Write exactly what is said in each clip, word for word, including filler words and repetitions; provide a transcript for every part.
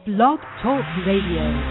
Blog Talk Radio.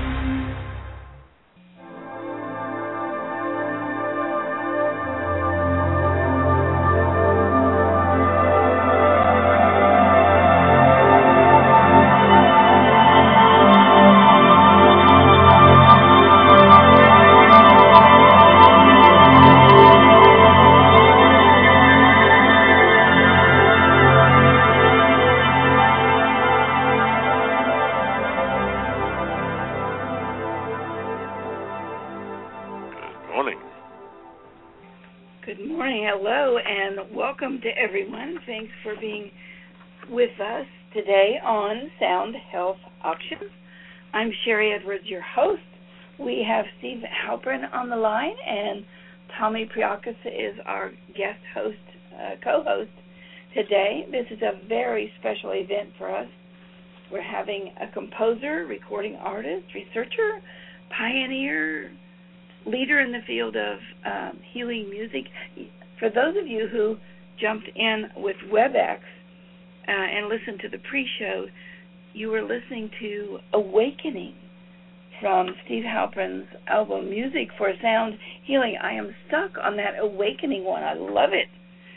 Thanks for being with us today on Sound Health Options. I'm Sherry Edwards, your host. We have Steve Halpern on the line, and Tommy Priakas is our guest host, uh, co-host today. This is a very special event for us. We're having a composer, recording artist, researcher, pioneer, leader in the field of um, healing music. For those of you who jumped in with WebEx uh, and listened to the pre-show, you were listening to Awakening from Steve Halpern's album Music for Sound Healing. I am stuck on that Awakening one. I love it.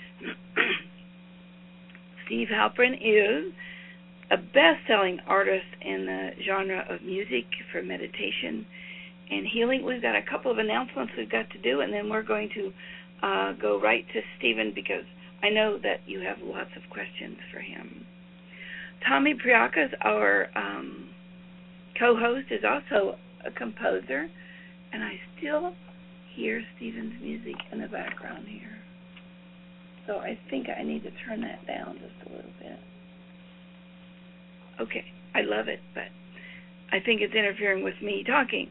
Steve Halpern is a best-selling artist in the genre of music for meditation and healing. We've got a couple of announcements we've got to do, and then we're going to uh, go right to Stephen because I know that you have lots of questions for him. Tommy Priakas, our um, co-host, is also a composer, and I still hear Stephen's music in the background here. So I think I need to turn that down just a little bit. Okay, I love it, but I think it's interfering with me talking.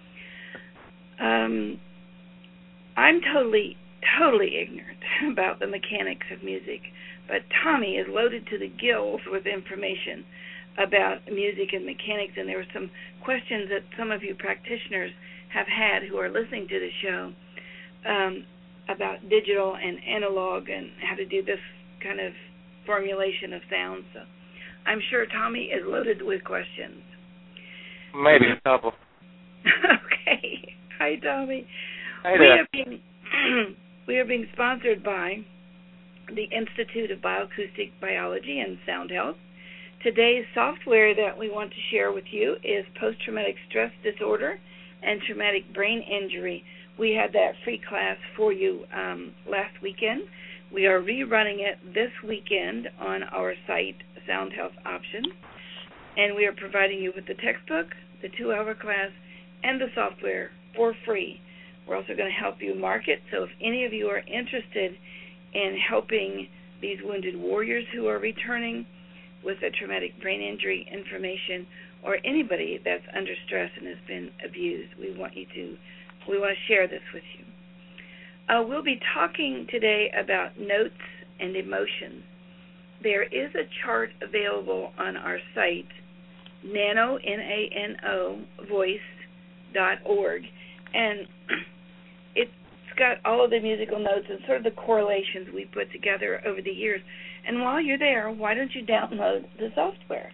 Um, I'm totally totally ignorant about the mechanics of music, but Tommy is loaded to the gills with information about music and mechanics, and there were some questions that some of you practitioners have had who are listening to the show um, about digital and analog and how to do this kind of formulation of sound. So I'm sure Tommy is loaded with questions. Maybe a couple. Okay. Hi, Tommy. Hi we there. Have been We are being sponsored by the Institute of Bioacoustic Biology and Sound Health. Today's software that we want to share with you is post-traumatic stress disorder and traumatic brain injury. We had that free class for you um, last weekend. We are rerunning it this weekend on our site, Sound Health Options, and we are providing you with the textbook, the two-hour class, and the software for free. We're also going to help you market, so if any of you are interested in helping these wounded warriors who are returning with a traumatic brain injury information, or anybody that's under stress and has been abused, we want you to, we want to share this with you. Uh, we'll be talking today about notes and emotions. There is a chart available on our site, nano, N A N O, voice dot org, and it's got all of the musical notes and sort of the correlations we put together over the years. And while you're there, why don't you download the software?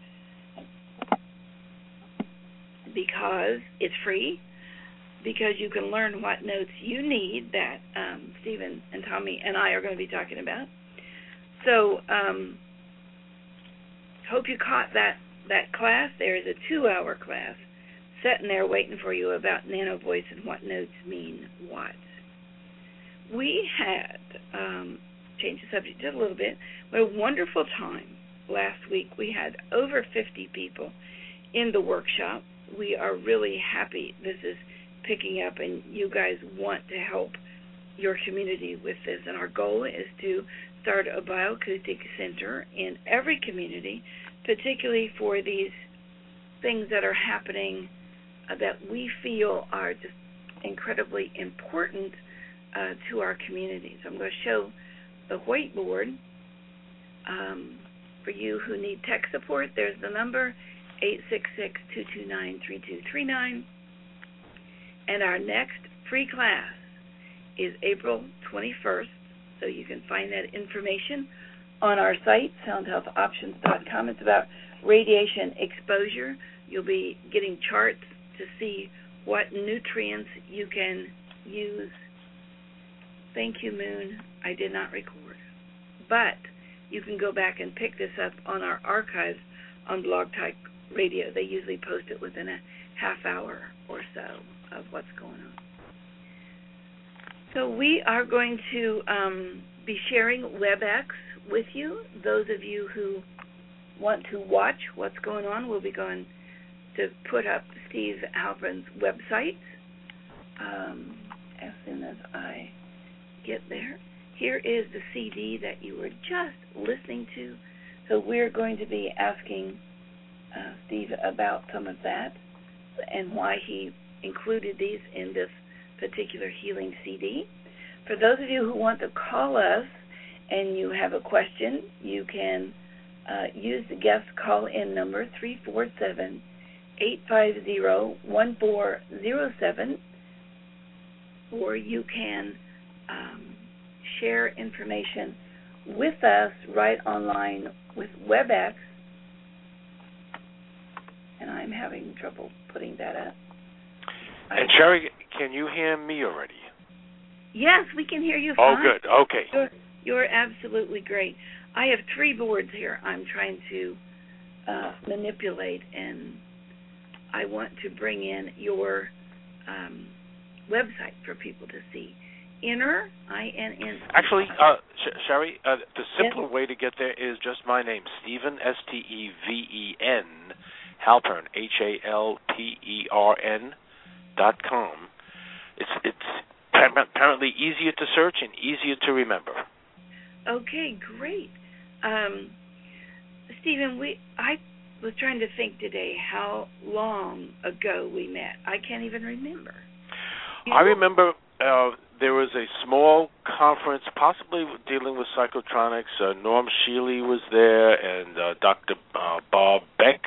Because it's free, because you can learn what notes you need that um, Stephen and Tommy and I are going to be talking about. So um, hope you caught that, that class. There is a two-hour class sitting there waiting for you about nano voice and what notes mean what. We had, um, changed the subject just a little bit, we had a wonderful time last week. We had over fifty people in the workshop. We are really happy this is picking up, and you guys want to help your community with this. And our goal is to start a bioacoustic center in every community, particularly for these things that are happening uh, that we feel are just incredibly important uh, to our community. So I'm going to show the whiteboard um, for you who need tech support. There's the number, eight six six, two two nine, three two three nine. And our next free class is April twenty-first, so you can find that information on our site, sound health options dot com. It's about radiation exposure You'll be getting charts to see what nutrients you can use. Thank you, Moon. I did not record. But you can go back and pick this up on our archives on Blog Talk Radio. They usually post it within a half hour or so of what's going on. So we are going to um, be sharing WebEx with you. Those of you who want to watch what's going on, we'll be going to put up Steve Halpern's website um, as soon as I get there. Here is the C D that you were just listening to. So we're going to be asking uh, Steve about some of that and why he included these in this particular healing C D. For those of you who want to call us and you have a question, you can uh, use the guest call-in number three four seven, eight five zero, one four zero seven, or you can um, share information with us right online with WebEx. And I'm having trouble putting that up. And Sherry, can you hear me already? Yes, we can hear you Oh, fine. good. Okay. You're, you're absolutely great. I have three boards here I'm trying to uh, manipulate, and I want to bring in your um, website for people to see. Inner, I N N. Actually, uh, Sh- Sherry, uh, the simpler yes. way to get there is just my name, Stephen, S T E V E N, Halpern, H A L P E R N dot com. It's it's apparently easier to search and easier to remember. Okay, great. Um, Stephen, we I was trying to think today how long ago we met. I can't even remember. You I know? remember uh, there was a small conference, possibly dealing with psychotronics. Uh, Norm Shealy was there, and uh, Doctor Uh, Bob Beck,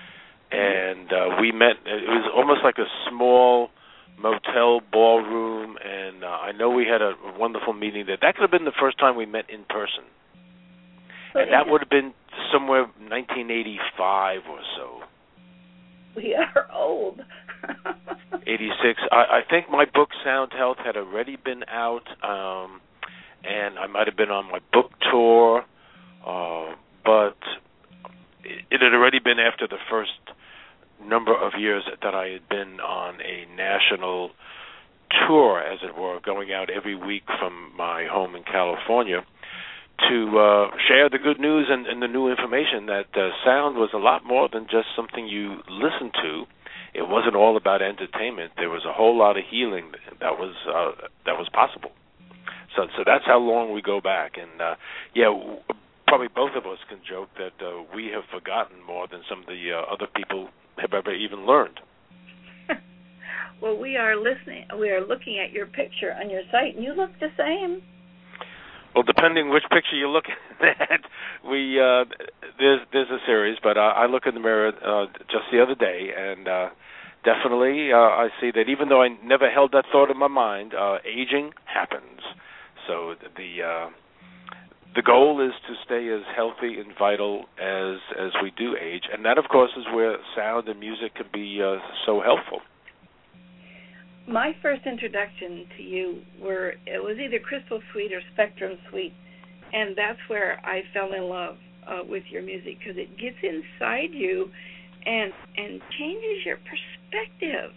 and uh, we met. It was almost like a small motel ballroom, and uh, I know we had a wonderful meeting there. That could have been the first time we met in person, So and that would have been somewhere nineteen eighty-five or so. We are old. eighty-six. I, I think my book Sound Health had already been out, um, and I might have been on my book tour, uh, but it, it had already been after the first number of years that I had been on a national tour, as it were, going out every week from my home in California to uh, share the good news and, and the new information that uh, sound was a lot more than just something you listen to. It wasn't all about entertainment. There was a whole lot of healing that was uh, that was possible. So, so that's how long we go back. And uh, yeah, w- probably both of us can joke that uh, we have forgotten more than some of the uh, other people have ever even learned. Well, we are listening. We are looking at your picture on your site, and you look the same. Well, depending which picture you look at, we uh, there's there's a series, but uh, I look in the mirror uh, just the other day, and uh, definitely uh, I see that even though I never held that thought in my mind, uh, aging happens. So the uh, the goal is to stay as healthy and vital as as we do age, and that, of course, is where sound and music can be uh, so helpful. My first introduction to you were, it was either Crystal Suite or Spectrum Suite, and that's where I fell in love uh, with your music, because it gets inside you and and changes your perspective.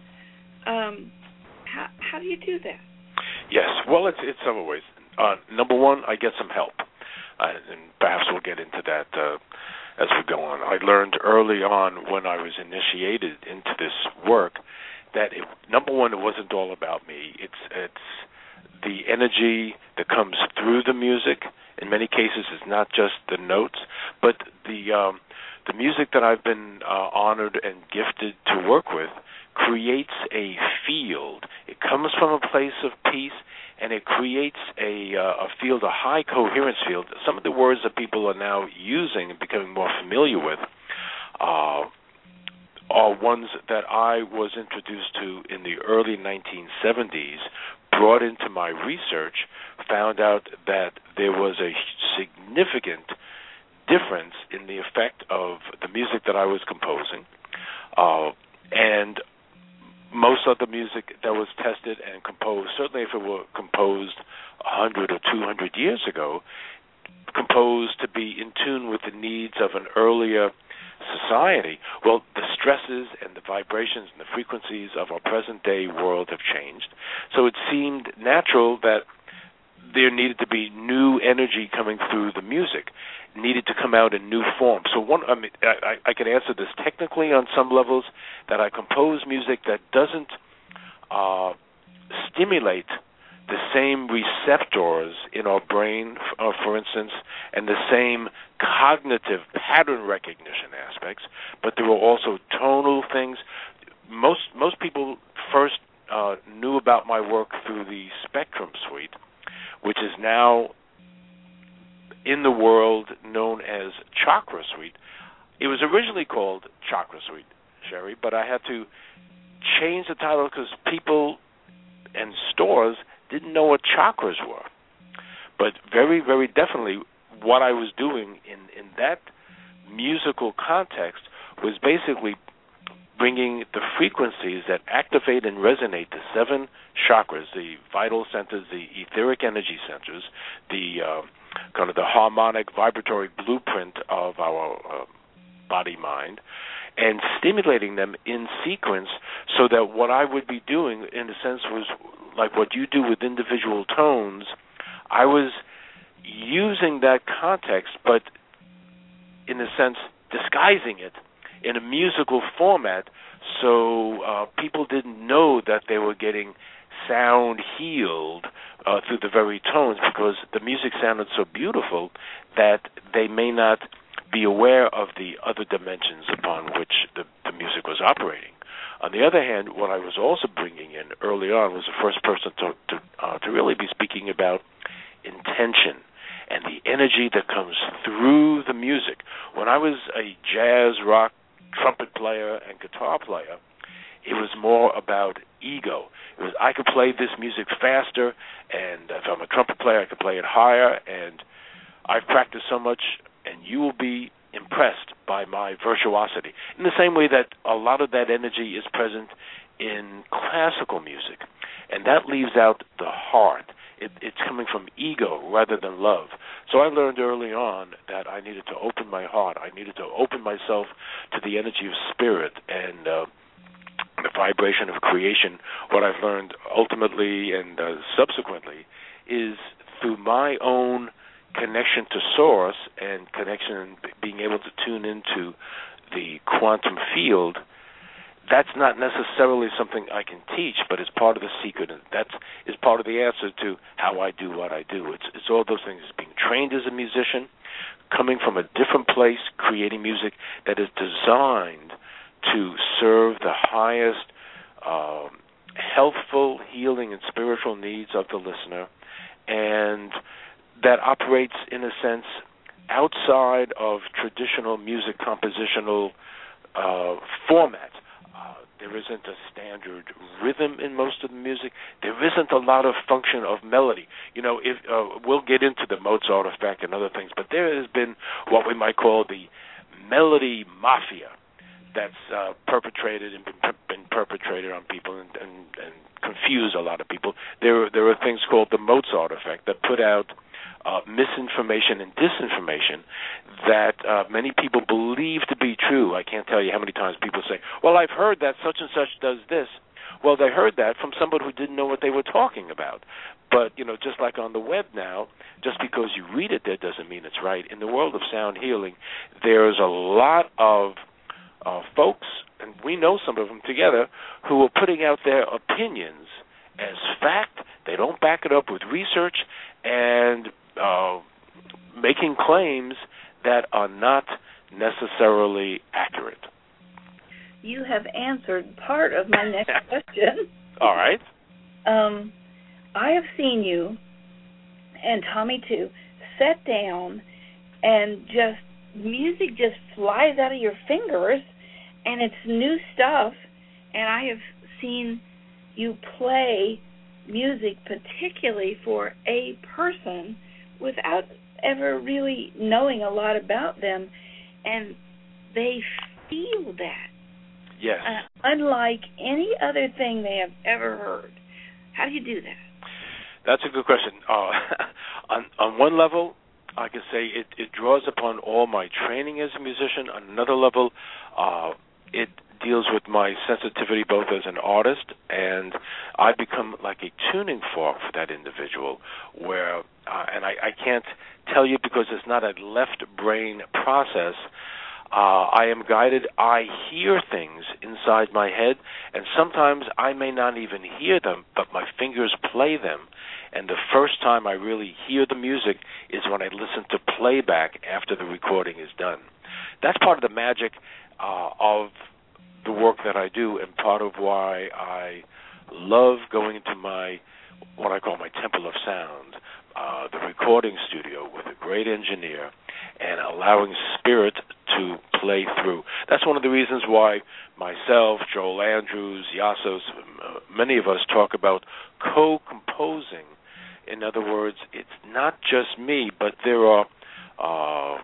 Um, how how do you do that? Yes, well, it's it's several ways. Uh, number one, I get some help, uh, and perhaps we'll get into that uh, as we go on. I learned early on when I was initiated into this work that it, number one, it wasn't all about me. It's it's the energy that comes through the music. In many cases, it's not just the notes, but the um, the music that I've been uh, honored and gifted to work with creates a field. It comes from a place of peace, and it creates a uh, a field, a high coherence field. Some of the words that people are now using and becoming more familiar with uh, are ones that I was introduced to in the early nineteen seventies, brought into my research, found out that there was a significant difference in the effect of the music that I was composing, Uh, and most of the music that was tested and composed, certainly if it were composed one hundred or two hundred years ago, composed to be in tune with the needs of an earlier society. Well, the stresses and the vibrations and the frequencies of our present-day world have changed. So it seemed natural that there needed to be new energy coming through the music, needed to come out in new form. So one, I mean, I, I can answer this technically on some levels, that I compose music that doesn't uh, stimulate the same receptors in our brain, uh, for instance, and the same cognitive pattern recognition aspects, but there were also tonal things. Most most people first uh, knew about my work through the Spectrum Suite, which is now in the world known as Chakra Suite. It was originally called Chakra Suite, Sherry, but I had to change the title because people and stores didn't know what chakras were. But very, very definitely what I was doing in, in that musical context was basically bringing the frequencies that activate and resonate the seven chakras, the vital centers, the etheric energy centers, the uh, kind of the harmonic vibratory blueprint of our uh, body-mind, and stimulating them in sequence so that what I would be doing, in a sense, was like what you do with individual tones. I was using that context, but in a sense, disguising it in a musical format so uh, people didn't know that they were getting sound healed uh, through the very tones, because the music sounded so beautiful that they may not be aware of the other dimensions upon which the, the music was operating. On the other hand, what I was also bringing in early on was the first person to to, uh, to really be speaking about intention and the energy that comes through the music. When I was a jazz, rock, trumpet player and guitar player, it was more about ego. It was, I could play this music faster, and if I'm a trumpet player, I could play it higher, and I've practiced so much, and you will be impressed by my virtuosity. In the same way that a lot of that energy is present in classical music, and that leaves out the heart. It, it's coming from ego rather than love. So I learned early on that I needed to open my heart. I needed to open myself to the energy of spirit and uh, the vibration of creation. What I've learned ultimately and uh, subsequently is through my own connection to source and connection, being able to tune into the quantum field. That's not necessarily something I can teach, but it's part of the secret, and that is part of the answer to how I do what I do. It's it's all those things, being trained as a musician, coming from a different place, creating music that is designed to serve the highest um, healthful, healing, and spiritual needs of the listener, and that operates, in a sense, outside of traditional music compositional uh, format. Uh, there isn't a standard rhythm in most of the music. There isn't a lot of function of melody. You know, if uh, we'll get into the Mozart effect and other things, but there has been what we might call the melody mafia that's uh, perpetrated and been, been perpetrated on people and, and, and confuse a lot of people. There, there are things called the Mozart effect that put out Uh, misinformation and disinformation that uh, many people believe to be true. I can't tell you how many times people say, well, I've heard that such and such does this. Well, they heard that from somebody who didn't know what they were talking about. But, you know, just like on the web now, just because you read it there doesn't mean it's right. In the world of sound healing, there's a lot of uh, folks, and we know some of them together, who are putting out their opinions as fact. They don't back it up with research, and Uh, making claims that are not necessarily accurate. You have answered part of my next question. All right. Um, I have seen you, and Tommy too, sit down and just, music just flies out of your fingers, and it's new stuff, and I have seen you play music particularly for a person without ever really knowing a lot about them, and they feel that. Yes. Uh, unlike any other thing they have ever heard. How do you do that? That's a good question. Uh, on on one level, I can say it, it draws upon all my training as a musician. On another level, uh, it deals with my sensitivity both as an artist, and I become like a tuning fork for that individual where, uh, and I, I can't tell you because it's not a left brain process. Uh, I am guided. I hear things inside my head, and sometimes I may not even hear them, but my fingers play them. And the first time I really hear the music is when I listen to playback after the recording is done. That's part of the magic uh, of the work that I do, and part of why I love going into my, what I call my temple of sound, uh, the recording studio with a great engineer, and allowing spirit to play through. That's one of the reasons why myself, Joel Andrews, Yasos, uh, many of us talk about co-composing. In other words, it's not just me, but there are, uh,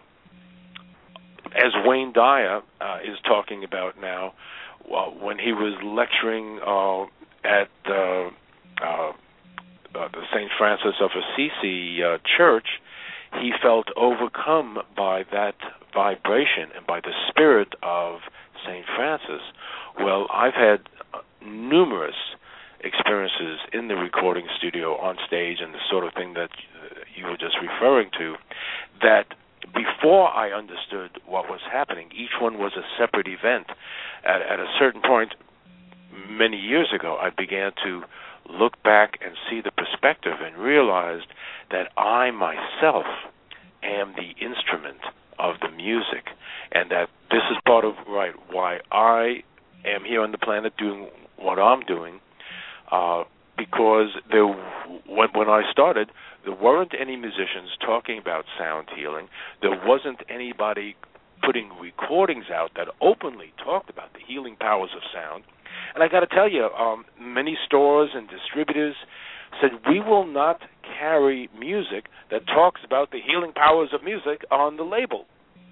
as Wayne Dyer uh, is talking about now, uh, when he was lecturing uh, at uh, uh, uh, the Saint Francis of Assisi uh, church, he felt overcome by that vibration and by the spirit of Saint Francis. Well, I've had numerous experiences in the recording studio, on stage, and the sort of thing that you were just referring to, that before I understood what was happening, each one was a separate event. At, at a certain point, many years ago, I began to look back and see the perspective and realized that I myself am the instrument of the music, and that this is part of right why I am here on the planet doing what I'm doing, uh, because there, when, when I started, there weren't any musicians talking about sound healing. There wasn't anybody putting recordings out that openly talked about the healing powers of sound. And I got to tell you, um, many stores and distributors said, we will not carry music that talks about the healing powers of music on the label.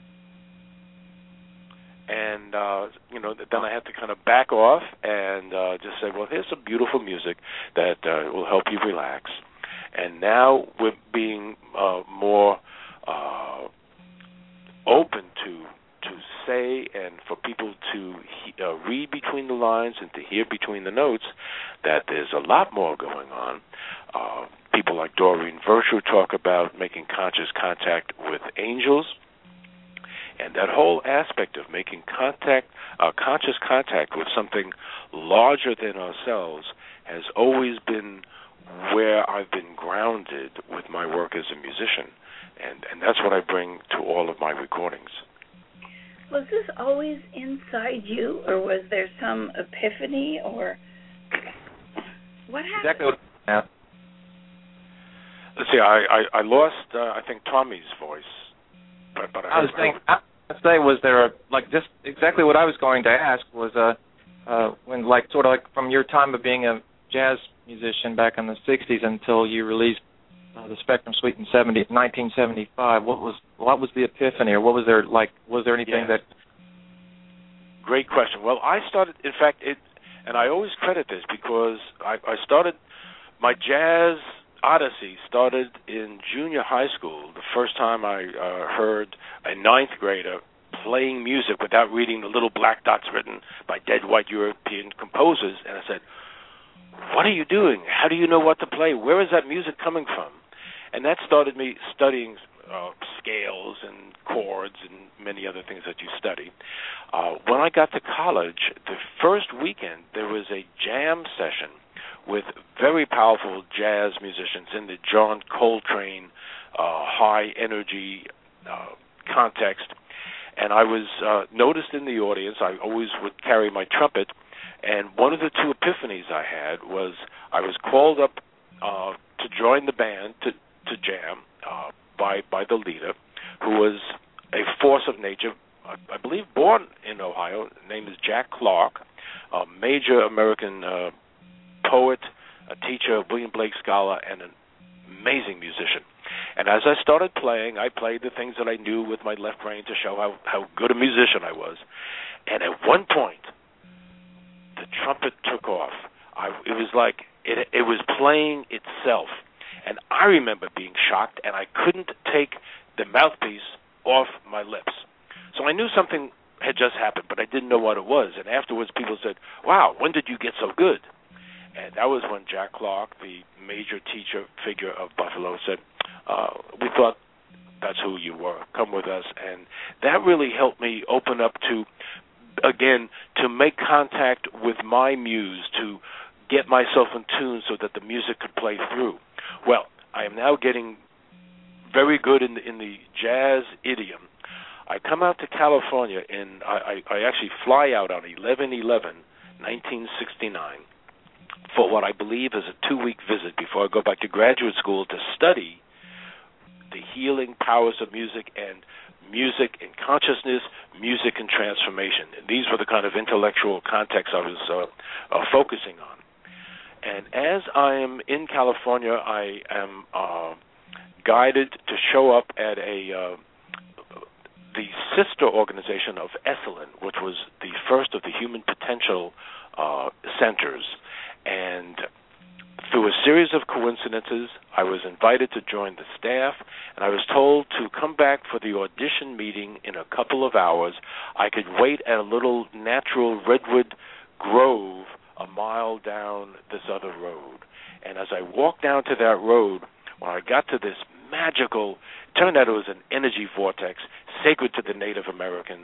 And, uh, you know, then I had to kind of back off and uh, just say, well, here's some beautiful music that uh, will help you relax. And now we're being uh, more uh, open to to say and for people to he, uh, read between the lines and to hear between the notes that there's a lot more going on. Uh, people like Doreen Virtue talk about making conscious contact with angels. And that whole aspect of making contact, uh, conscious contact with something larger than ourselves has always been where I've been grounded with my work as a musician. And, and that's what I bring to all of my recordings. Was this always inside you, or was there some epiphany, or what happened? Exactly what yeah. Let's see, I, I, I lost, uh, I think, Tommy's voice. But, but I, I was thinking, I was say, was there a, like, just exactly what I was going to ask was, uh, uh, when, like, sort of like from your time of being a jazz musician back in the sixties until you released uh, the Spectrum Suite in seventy, nineteen seventy-five, what was what was the epiphany, or what was there, like, was there anything yes. that... Great question. Well, I started, in fact, it, and I always credit this because I, I started, my jazz odyssey started in junior high school, the first time I uh, heard a ninth grader playing music without reading the little black dots written by dead white European composers, and I said, what are you doing? How do you know what to play? Where is that music coming from? And that started me studying uh, scales and chords and many other things that you study. Uh, when I got to college, the first weekend there was a jam session with very powerful jazz musicians in the John Coltrane uh, high-energy uh, context. And I was uh, noticed in the audience. I always would carry my trumpet. And one of the two epiphanies I had was I was called up uh, to join the band to, to jam uh, by by the leader, who was a force of nature, I, I believe born in Ohio. His name is Jack Clark, a major American uh, poet, a teacher, William Blake Scholar, and an amazing musician. And as I started playing, I played the things that I knew with my left brain to show how, how good a musician I was. And at one point, trumpet took off, I, it was like it, it was playing itself. And I remember being shocked, and I couldn't take the mouthpiece off my lips. So I knew something had just happened, but I didn't know what it was. And afterwards, people said, wow, when did you get so good? And that was when Jack Clark, the major teacher figure of Buffalo, said, uh, we thought that's who you were. Come with us. And that really helped me open up to, again, to make contact with my muse, to get myself in tune so that the music could play through. Well, I am now getting very good in the, in the jazz idiom. I come out to California, and I, I, I actually fly out on eleven eleven nineteen sixty-nine for what I believe is a two-week visit before I go back to graduate school to study the healing powers of music and music and consciousness, music and transformation. And these were the kind of intellectual contexts I was uh, uh, focusing on. And as I am in California, I am uh, guided to show up at a uh, the sister organization of Esalen, which was the first of the human potential uh, centers. And through a series of coincidences, I was invited to join the staff, and I was told to come back for the audition meeting in a couple of hours. I could wait at a little natural redwood grove a mile down this other road. And as I walked down to that road, when I got to this magical, turned out it was an energy vortex, sacred to the Native Americans,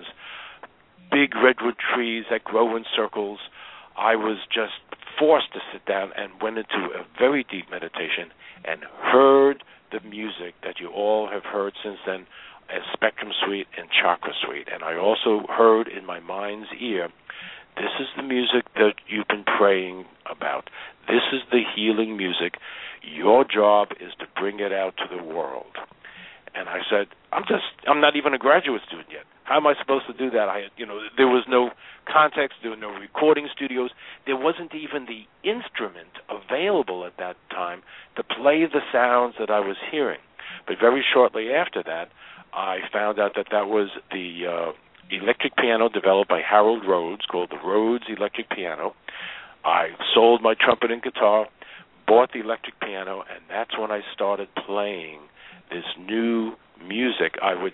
big redwood trees that grow in circles, I was just forced to sit down and went into a very deep meditation and heard the music that you all have heard since then as Spectrum Suite and Chakra Suite. And I also heard in my mind's ear, this is the music that you've been praying about. This is the healing music. Your job is to bring it out to the world. And I said, I'm just, I'm not even a graduate student yet. How am I supposed to do that? I, you know, there was no context, there were no recording studios, there wasn't even the instrument available at that time to play the sounds that I was hearing. But very shortly after that, I found out that that was the uh, electric piano developed by Harold Rhodes, called the Rhodes Electric Piano. I sold my trumpet and guitar, bought the electric piano, and that's when I started playing this new music. I would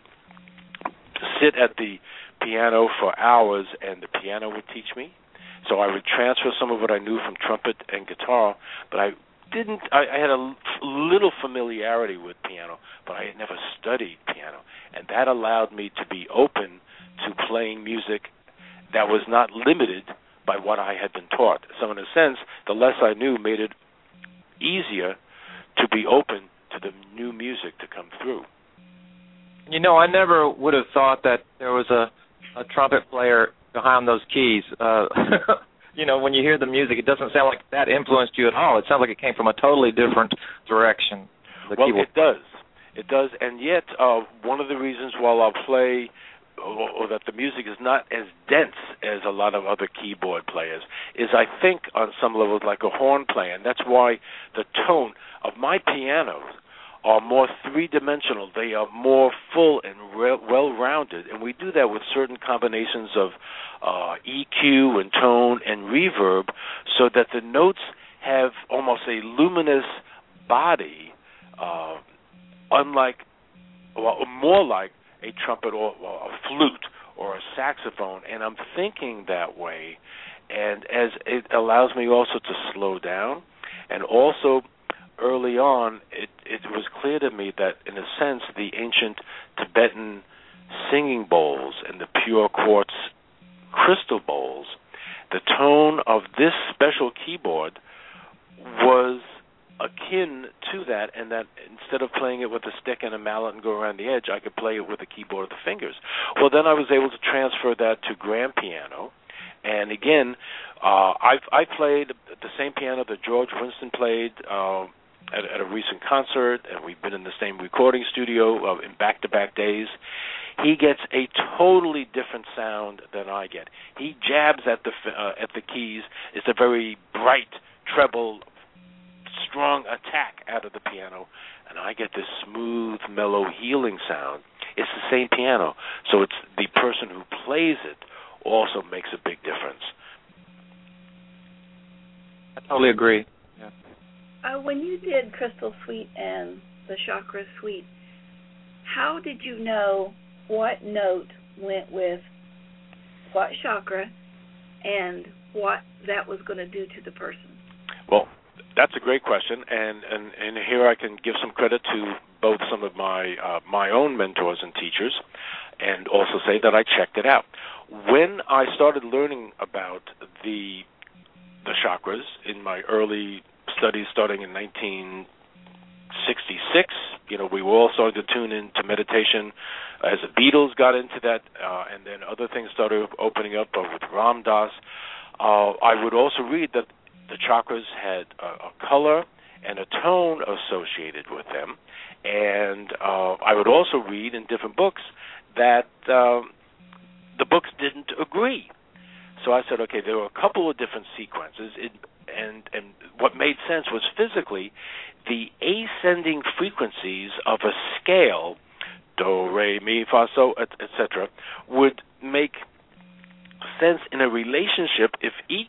sit at the piano for hours, and the piano would teach me. So I would transfer some of what I knew from trumpet and guitar, but I didn't, I, I had a little familiarity with piano, but I had never studied piano. And that allowed me to be open to playing music that was not limited by what I had been taught. So in a sense, the less I knew made it easier to be open to the new music to come through. You know, I never would have thought that there was a, a trumpet player behind those keys. Uh, you know, when you hear the music, it doesn't sound like that influenced you at all. It sounds like it came from a totally different direction. The well, keyboard. it does. It does. And yet, uh, one of the reasons while I'll play, or, or that the music is not as dense as a lot of other keyboard players, is I think on some levels like a horn player. And that's why the tone of my pianos are more three-dimensional. They are more full and re- well-rounded, and we do that with certain combinations of uh, E Q and tone and reverb so that the notes have almost a luminous body, uh, unlike, well, more like a trumpet or, or a flute or a saxophone, and I'm thinking that way, and as it allows me also to slow down, and also early on, it, it was clear to me that, in a sense, the ancient Tibetan singing bowls and the pure quartz crystal bowls, the tone of this special keyboard was akin to that, and that instead of playing it with a stick and a mallet and go around the edge, I could play it with a keyboard of the fingers. Well, then I was able to transfer that to grand piano, and again, uh, I've I played the same piano that George Winston played uh, at, at a recent concert, and we've been in the same recording studio uh, in back-to-back days. He gets a totally different sound than I get. He jabs at the uh, at the keys. It's a very bright treble, strong attack out of the piano, and I get this smooth, mellow, healing sound. It's the same piano, so it's the person who plays it also makes a big difference. totally agree. Yeah. Uh, when you did Crystal Suite and the Chakra Suite, how did you know what note went with what chakra and what that was going to do to the person? Well, that's a great question, and, and, and here I can give some credit to both some of my uh, my own mentors and teachers, and also say that I checked it out. When I started learning about the the chakras in my early studies, starting in nineteen sixty-six, you know, we were all starting to tune into meditation as the Beatles got into that, uh, and then other things started opening up uh, with Ram Dass. Uh, I would also read that the chakras had a, a color and a tone associated with them, and uh, I would also read in different books that uh, the books didn't agree. So I said, okay, there were a couple of different sequences, it, and and what made sense was physically the ascending frequencies of a scale, do, re, mi, fa, so, et cetera, would make sense in a relationship if each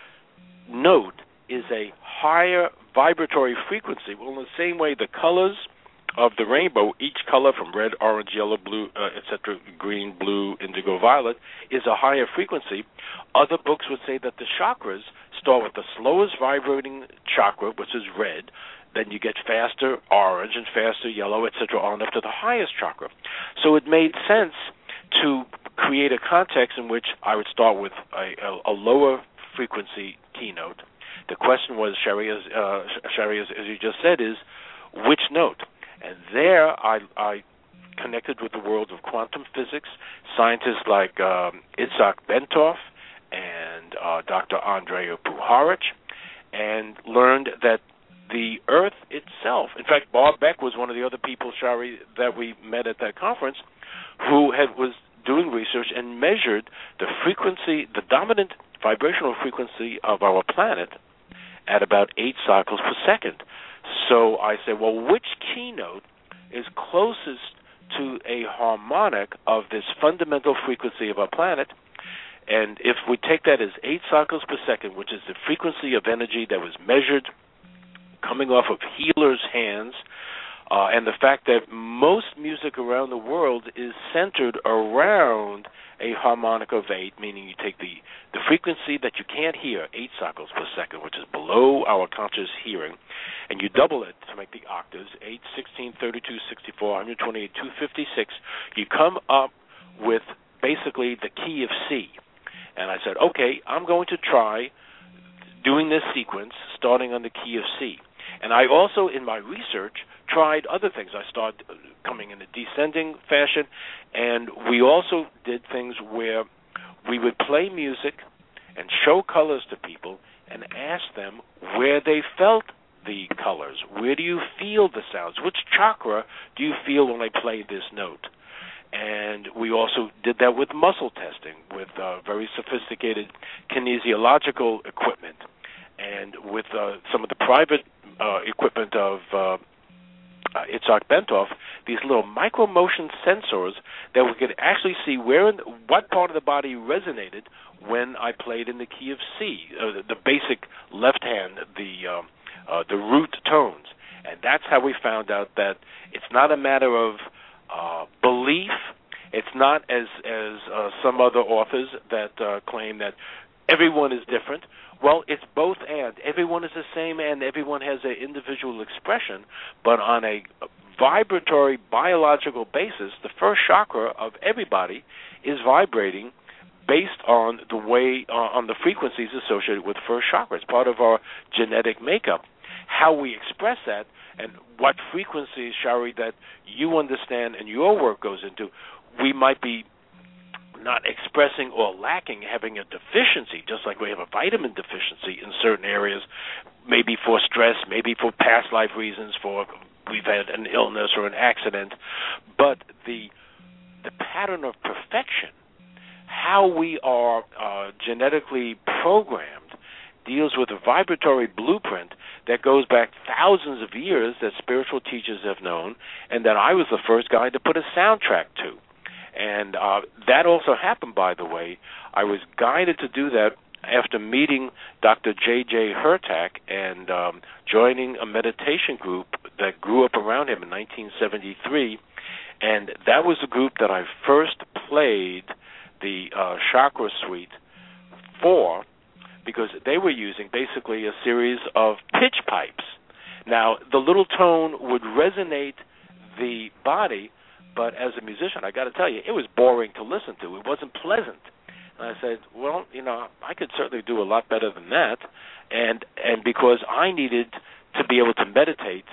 note is a higher vibratory frequency. Well, in the same way, the colors of the rainbow, each color from red, orange, yellow, blue, uh, et cetera, green, blue, indigo, violet, is a higher frequency. Other books would say that the chakras start with the slowest vibrating chakra, which is red, then you get faster orange and faster yellow, et cetera, on up to the highest chakra. So it made sense to create a context in which I would start with a, a, a lower frequency keynote. The question was, Sherry, as, uh, Sherry, as, as you just said, is which note? And there I, I connected with the world of quantum physics, scientists like um, Itzhak Bentov and uh, Doctor Andrea Puharich, and learned that the Earth itself, in fact, Bob Beck was one of the other people, Shari, that we met at that conference, who had was doing research and measured the frequency, the dominant vibrational frequency of our planet at about eight cycles per second. So I said, well, which keynote is closest to a harmonic of this fundamental frequency of our planet? And if we take that as eight cycles per second, which is the frequency of energy that was measured coming off of healers' hands, uh, and the fact that most music around the world is centered around a harmonic of eight, meaning you take the, the frequency that you can't hear, eight cycles per second, which is below our conscious hearing, and you double it to make the octaves, eight, sixteen, thirty-two, sixty-four, one twenty-eight, two fifty-six, you come up with basically the key of C. And I said, okay, I'm going to try doing this sequence starting on the key of C. And I also, in my research, tried other things. I started coming in a descending fashion, and we also did things where we would play music and show colors to people and ask them where they felt the colors. Where do you feel the sounds? Which chakra do you feel when I play this note? And we also did that with muscle testing, with uh, very sophisticated kinesiological equipment, and with uh, some of the private uh, equipment of uh, uh, Itzhak Bentov, these little micro-motion sensors that we could actually see where, in the, what part of the body resonated when I played in the key of C, uh, the, the basic left hand, the um, uh, the root tones. And that's how we found out that it's not a matter of uh, belief. It's not as as uh, some other authors that uh, claim that everyone is different. Well, it's both and. Everyone is the same, and everyone has an individual expression, but on a vibratory, biological basis, the first chakra of everybody is vibrating based on the way, uh, on the frequencies associated with first chakra. It's part of our genetic makeup. How we express that and what frequencies, Shari, that you understand and your work goes into, we might be not expressing or lacking, having a deficiency, just like we have a vitamin deficiency in certain areas, maybe for stress, maybe for past life reasons, for we've had an illness or an accident. But the the pattern of perfection, how we are uh, genetically programmed, deals with a vibratory blueprint that goes back thousands of years that spiritual teachers have known, and that I was the first guy to put a soundtrack to. And uh, that also happened, by the way. I was guided to do that after meeting Doctor J J Hurtak and um, joining a meditation group that grew up around him in nineteen seventy-three, and that was the group that I first played the uh, chakra suite for, because they were using basically a series of pitch pipes. Now, the little tone would resonate the body, but as a musician, I got to tell you, it was boring to listen to. It wasn't pleasant. And I said, well, you know, I could certainly do a lot better than that. And and because I needed to be able to meditate,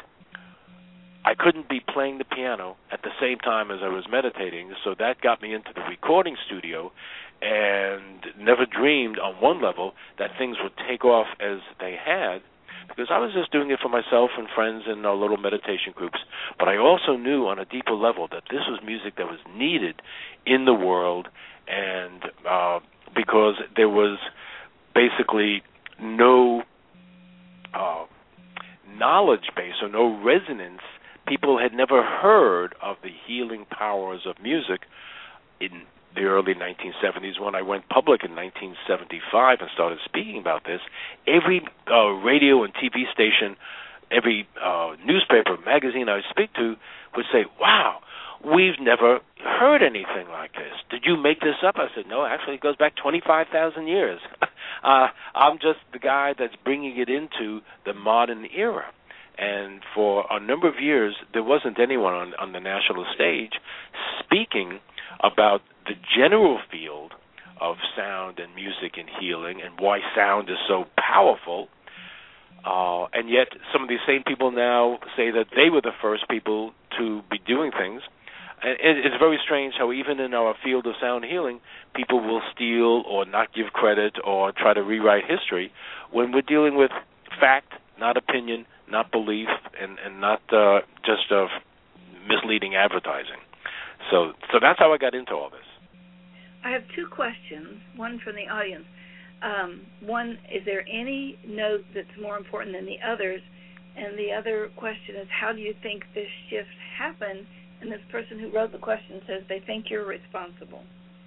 I couldn't be playing the piano at the same time as I was meditating, so that got me into the recording studio, and never dreamed on one level that things would take off as they had, because I was just doing it for myself and friends in our little meditation groups. But I also knew on a deeper level that this was music that was needed in the world, and uh, because there was basically no uh, knowledge base or no resonance. People had never heard of the healing powers of music in the early nineteen seventies. When I went public in nineteen seventy-five and started speaking about this, every uh, radio and T V station, every uh, newspaper, magazine I would speak to would say, wow, we've never heard anything like this. Did you make this up? I said, no, actually it goes back twenty-five thousand years. uh, I'm just the guy that's bringing it into the modern era. And for a number of years, there wasn't anyone on, on the national stage speaking about the general field of sound and music and healing and why sound is so powerful. Uh, and yet some of these same people now say that they were the first people to be doing things. And it's very strange how even in our field of sound healing, people will steal or not give credit or try to rewrite history when we're dealing with fact, not opinion, not belief, and, and not uh, just uh, misleading advertising. So so that's how I got into all this. I have two questions, one from the audience. Um, one, is there any note that's more important than the others? And the other question is, how do you think this shift happened? And this person who wrote the question says they think you're responsible.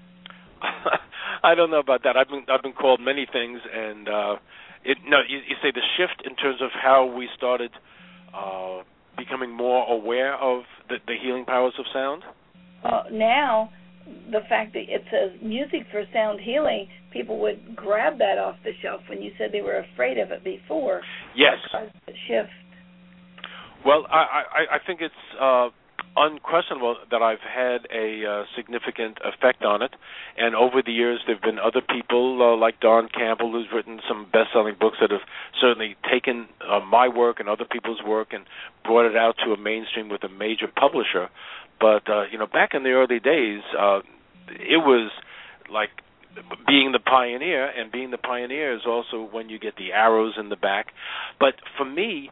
I don't know about that. I've been I've been called many things, and uh, it no. You, you say the shift in terms of how we started uh, becoming more aware of the, the healing powers of sound. Well, now the fact that it says music for sound healing, people would grab that off the shelf when you said they were afraid of it before. Yes. The shift. Well, I I, I think it's Uh, unquestionable that I've had a uh, significant effect on it, and over the years there have been other people uh, like Don Campbell, who's written some best-selling books that have certainly taken uh, my work and other people's work and brought it out to a mainstream with a major publisher. But uh, you know, back in the early days, uh, it was like being the pioneer, and being the pioneer is also when you get the arrows in the back. But for me,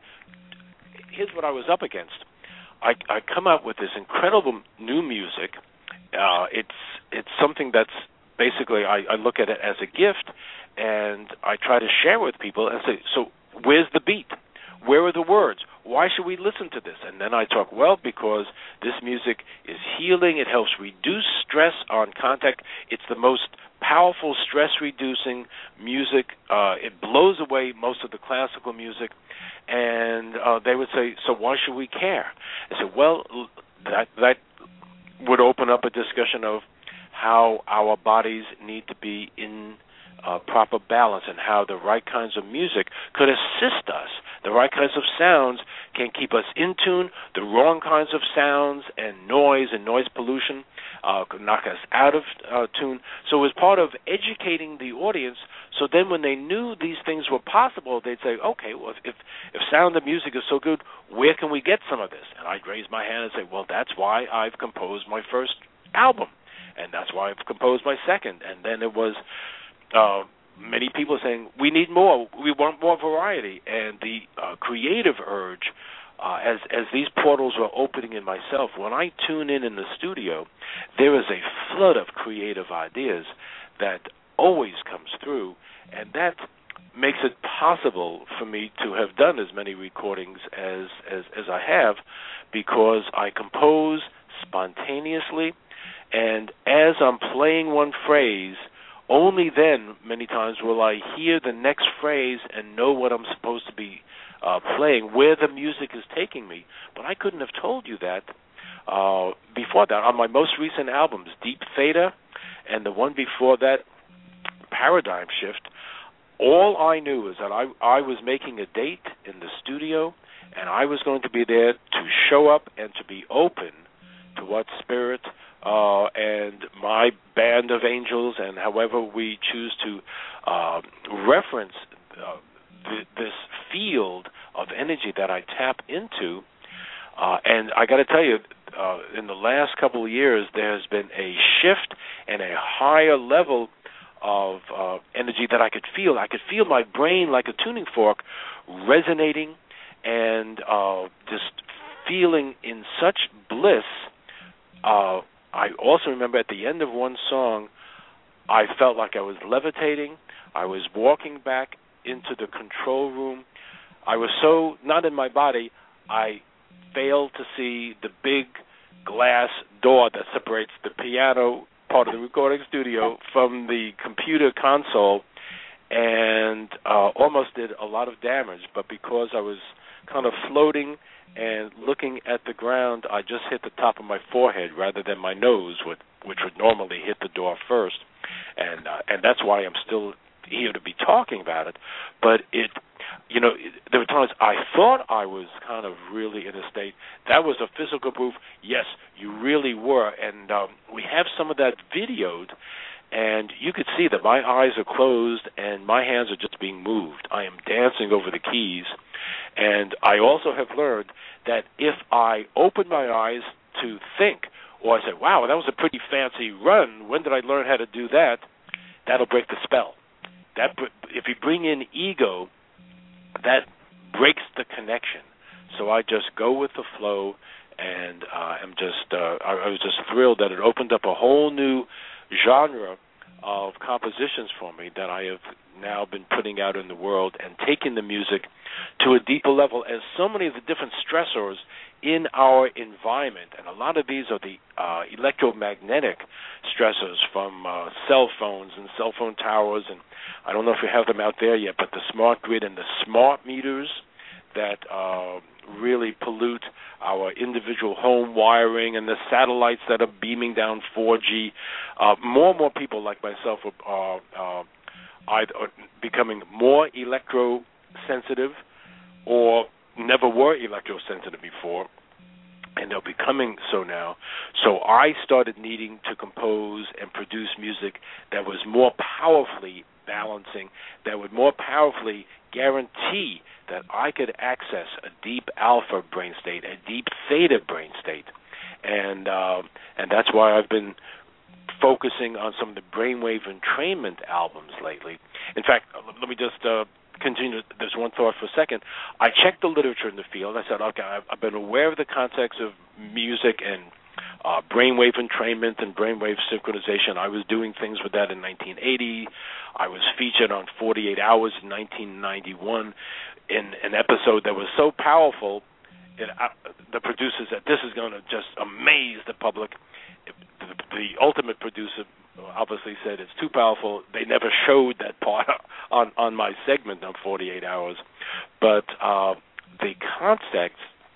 here's what I was up against. I, I come out with this incredible new music. Uh, it's it's something that's basically, I, I look at it as a gift, and I try to share with people and say, so where's the beat? Where are the words? Why should we listen to this? And then I talk, well, because this music is healing. It helps reduce stress on contact. It's the most powerful stress-reducing music. Uh, it blows away most of the classical music. And uh, they would say, so why should we care? I said, well, that that would open up a discussion of how our bodies need to be in uh, proper balance, and how the right kinds of music could assist us. The right kinds of sounds can keep us in tune. The wrong kinds of sounds and noise and noise pollution uh, could knock us out of uh, tune. So it was part of educating the audience. So then when they knew these things were possible, they'd say, okay, well, if, if sound and music is so good, where can we get some of this? And I'd raise my hand and say, well, that's why I've composed my first album, and that's why I've composed my second. And then it was uh, many people saying, we need more, we want more variety. And the uh, creative urge, uh, as, as these portals were opening in myself, when I tune in in the studio, there is a flood of creative ideas that always comes through, and that makes it possible for me to have done as many recordings as, as, as I have, because I compose spontaneously, and as I'm playing one phrase only then, many times, will I hear the next phrase and know what I'm supposed to be uh, playing, where the music is taking me. But I couldn't have told you that uh, before that. On my most recent albums, Deep Theta, and the one before that, Paradigm Shift, all I knew is that I, I was making a date in the studio, and I was going to be there to show up and to be open to what Spirit uh, and my band of angels, and however we choose to uh, reference uh, th- this field of energy that I tap into. Uh, and I got to tell you, uh, in the last couple of years, there has been a shift and a higher level of uh, energy that I could feel. I could feel my brain like a tuning fork resonating and uh, just feeling in such bliss. Uh, I also remember at the end of one song, I felt like I was levitating. I was walking back into the control room. I was so not in my body, I failed to see the big glass door that separates the piano part of the recording studio from the computer console, and uh, almost did a lot of damage. But because I was kind of floating and looking at the ground, I just hit the top of my forehead rather than my nose, which, which would normally hit the door first. And uh, and that's why I'm still here to be talking about it. But it, you know, it, there were times I thought I was kind of really in a state. That was a physical proof. Yes, you really were. And um, we have some of that videoed, and you could see that my eyes are closed and my hands are just being moved. I am dancing over the keys. And I also have learned that if I open my eyes to think, or I say, wow, that was a pretty fancy run, when did I learn how to do that? That'll break the spell. That if you bring in ego, that breaks the connection. So I just go with the flow, and uh, I'm just uh, I, I was just thrilled that it opened up a whole new genre of compositions for me that I have now been putting out in the world and taking the music to a deeper level, as so many of the different stressors in our environment, and a lot of these are the uh, electromagnetic stressors from uh, cell phones and cell phone towers, and I don't know if you have them out there yet, but the smart grid and the smart meters that uh, really pollute our individual home wiring, and the satellites that are beaming down four G. Uh, more and more people like myself are uh, either becoming more electrosensitive or never were electrosensitive before, and they're becoming so now. So I started needing to compose and produce music that was more powerfully balancing, that would more powerfully guarantee that I could access a deep alpha brain state, a deep theta brain state. And uh, and that's why I've been focusing on some of the brainwave entrainment albums lately. In fact, let me just uh, continue. There's one thought for a second. I checked the literature in the field. I said, okay, I've, I've been aware of the context of music and uh, brainwave entrainment and brainwave synchronization. I was doing things with that in nineteen eighty. I was featured on forty-eight hours in nineteen ninety-one in an episode that was so powerful, it, uh, the producer said, this is going to just amaze the public. The, the ultimate producer obviously said it's too powerful. They never showed that part on, on my segment on forty-eight hours. But uh, the context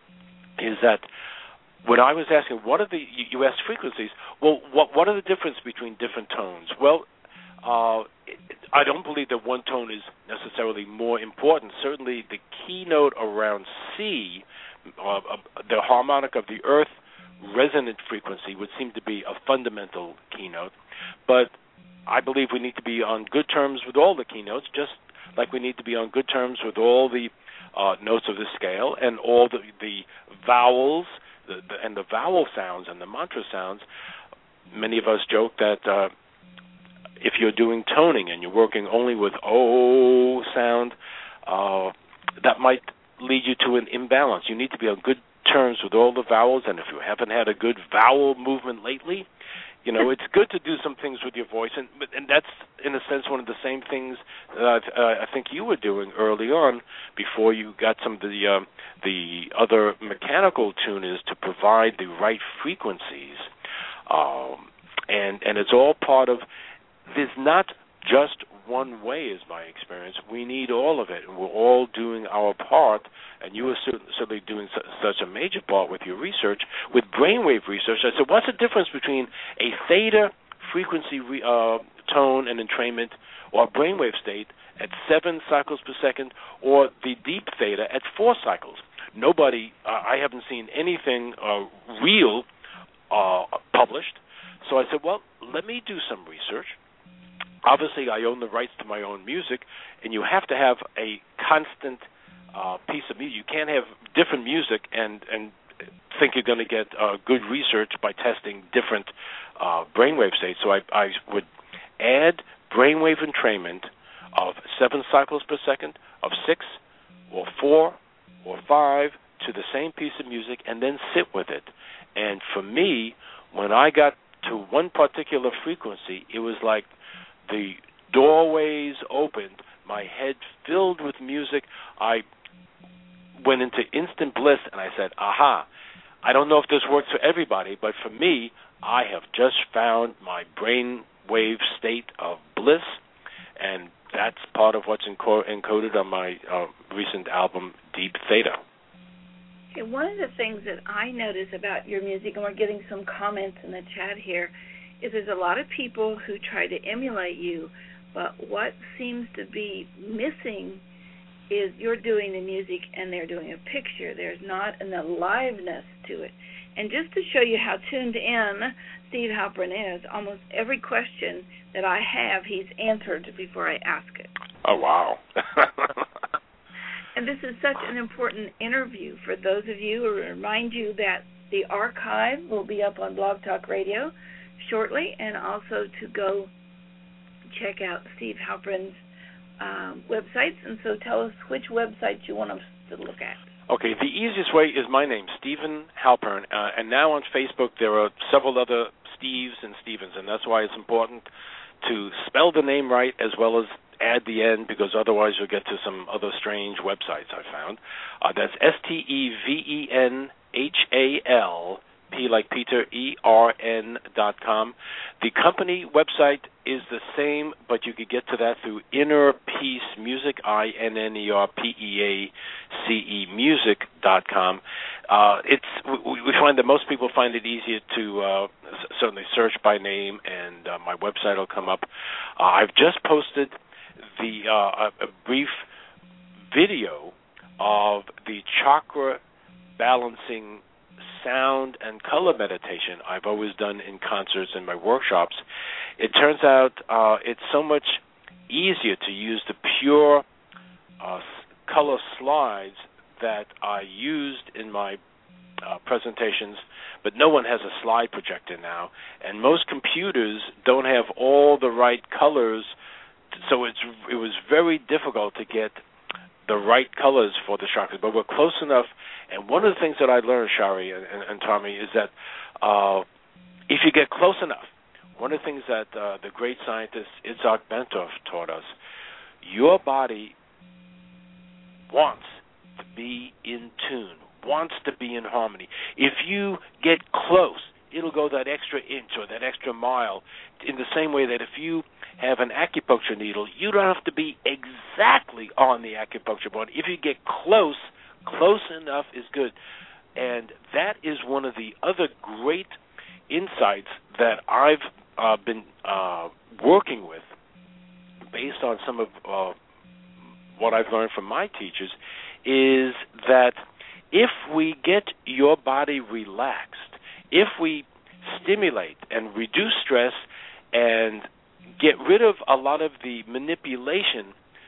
is that when I was asking, what are the, you asked frequencies, well, what, what are the difference between different tones? Well, uh, I don't believe that one tone is necessarily more important. Certainly the keynote around C, uh, the harmonic of the earth, resonant frequency would seem to be a fundamental keynote, but I believe we need to be on good terms with all the keynotes, just like we need to be on good terms with all the uh, notes of the scale and all the, the vowels the, the, and the vowel sounds and the mantra sounds. Many of us joke that uh, if you're doing toning and you're working only with O sound, uh, that might lead you to an imbalance. You need to be on good terms with all the vowels, and if you haven't had a good vowel movement lately, you know, it's good to do some things with your voice, and and that's, in a sense, one of the same things that uh, I think you were doing early on before you got some of the, um, the other mechanical tuners to provide the right frequencies. Um, and, and it's all part of, there's not just one way, is my experience. We need all of it, and we're all doing our part, and you are certainly doing such a major part with your research, with brainwave research. I said, what's the difference between a theta frequency re, uh, tone and entrainment, or a brainwave state at seven cycles per second, or the deep theta at four cycles? Nobody, uh, I haven't seen anything uh, real uh, published. So I said, well, let me do some research. Obviously, I own the rights to my own music, and you have to have a constant uh, piece of music. You can't have different music and, and think you're going to get uh, good research by testing different uh, brainwave states. So I, I would add brainwave entrainment of seven cycles per second, of six, or four, or five to the same piece of music, and then sit with it. And for me, when I got to one particular frequency, it was like the doorways opened, my head filled with music. I went into instant bliss, and I said, aha, I don't know if this works for everybody, but for me, I have just found my brain wave state of bliss, and that's part of what's enco- encoded on my uh, recent album, Deep Theta. Okay, one of the things that I notice about your music, and we're getting some comments in the chat here, is there's a lot of people who try to emulate you, but what seems to be missing is you're doing the music and they're doing a picture. There's not an aliveness to it. And just to show you how tuned in Steve Halpern is, almost every question that I have, he's answered before I ask it. Oh, wow. And this is such an important interview for those of you who remind you that the archive will be up on Blog Talk Radio shortly, and also to go check out Steve Halpern's um, websites. And so tell us which websites you want us to look at. Okay, the easiest way is my name, Stephen Halpern, uh, and now on Facebook there are several other Steves and Stevens, and that's why it's important to spell the name right as well as add the end, because otherwise you'll get to some other strange websites I found. Uh, that's S T E V E N H A L, P like Peter, E R N dot com. The company website is the same, but you could get to that through Inner Peace Music, I N N E R P E A C E music dot com. Uh, it's we, we find that most people find it easier to uh, certainly search by name, and uh, my website will come up. Uh, I've just posted the uh, a, a brief video of the chakra balancing sound and color meditation I've always done in concerts and my workshops. It turns out uh, it's so much easier to use the pure uh, color slides that I used in my uh, presentations, but no one has a slide projector now, and most computers don't have all the right colors, so it's it was very difficult to get the right colors for the chakras, but we're close enough. And one of the things that I learned, Shari and, and, and Tommy, is that uh, if you get close enough, one of the things that uh, the great scientist Itzhak Bentov taught us, your body wants to be in tune, wants to be in harmony. If you get close, it'll go that extra inch or that extra mile, in the same way that if you have an acupuncture needle, you don't have to be exactly on the acupuncture point. If you get close, close enough is good. And that is one of the other great insights that I've uh, been uh, working with, based on some of uh, what I've learned from my teachers, is that if we get your body relaxed, if we stimulate and reduce stress and get rid of a lot of the manipulation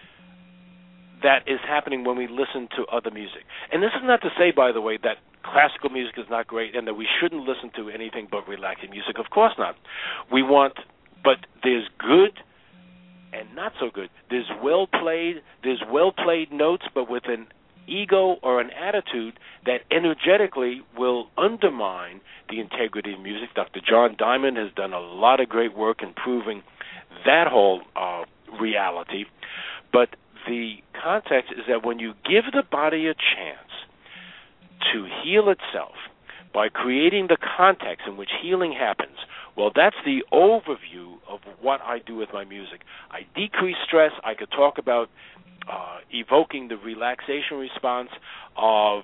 that is happening when we listen to other music. And this is not to say, by the way, that classical music is not great and that we shouldn't listen to anything but relaxing music. Of course not. We want, but there's good and not so good. There's well played, there's well played notes, but with an ego or an attitude that energetically will undermine the integrity of music. Doctor John Diamond has done a lot of great work in proving that whole uh, reality. But the context is that when you give the body a chance to heal itself by creating the context in which healing happens, Well, that's the overview of what I do with my music. I decrease stress. I could talk about uh, evoking the relaxation response of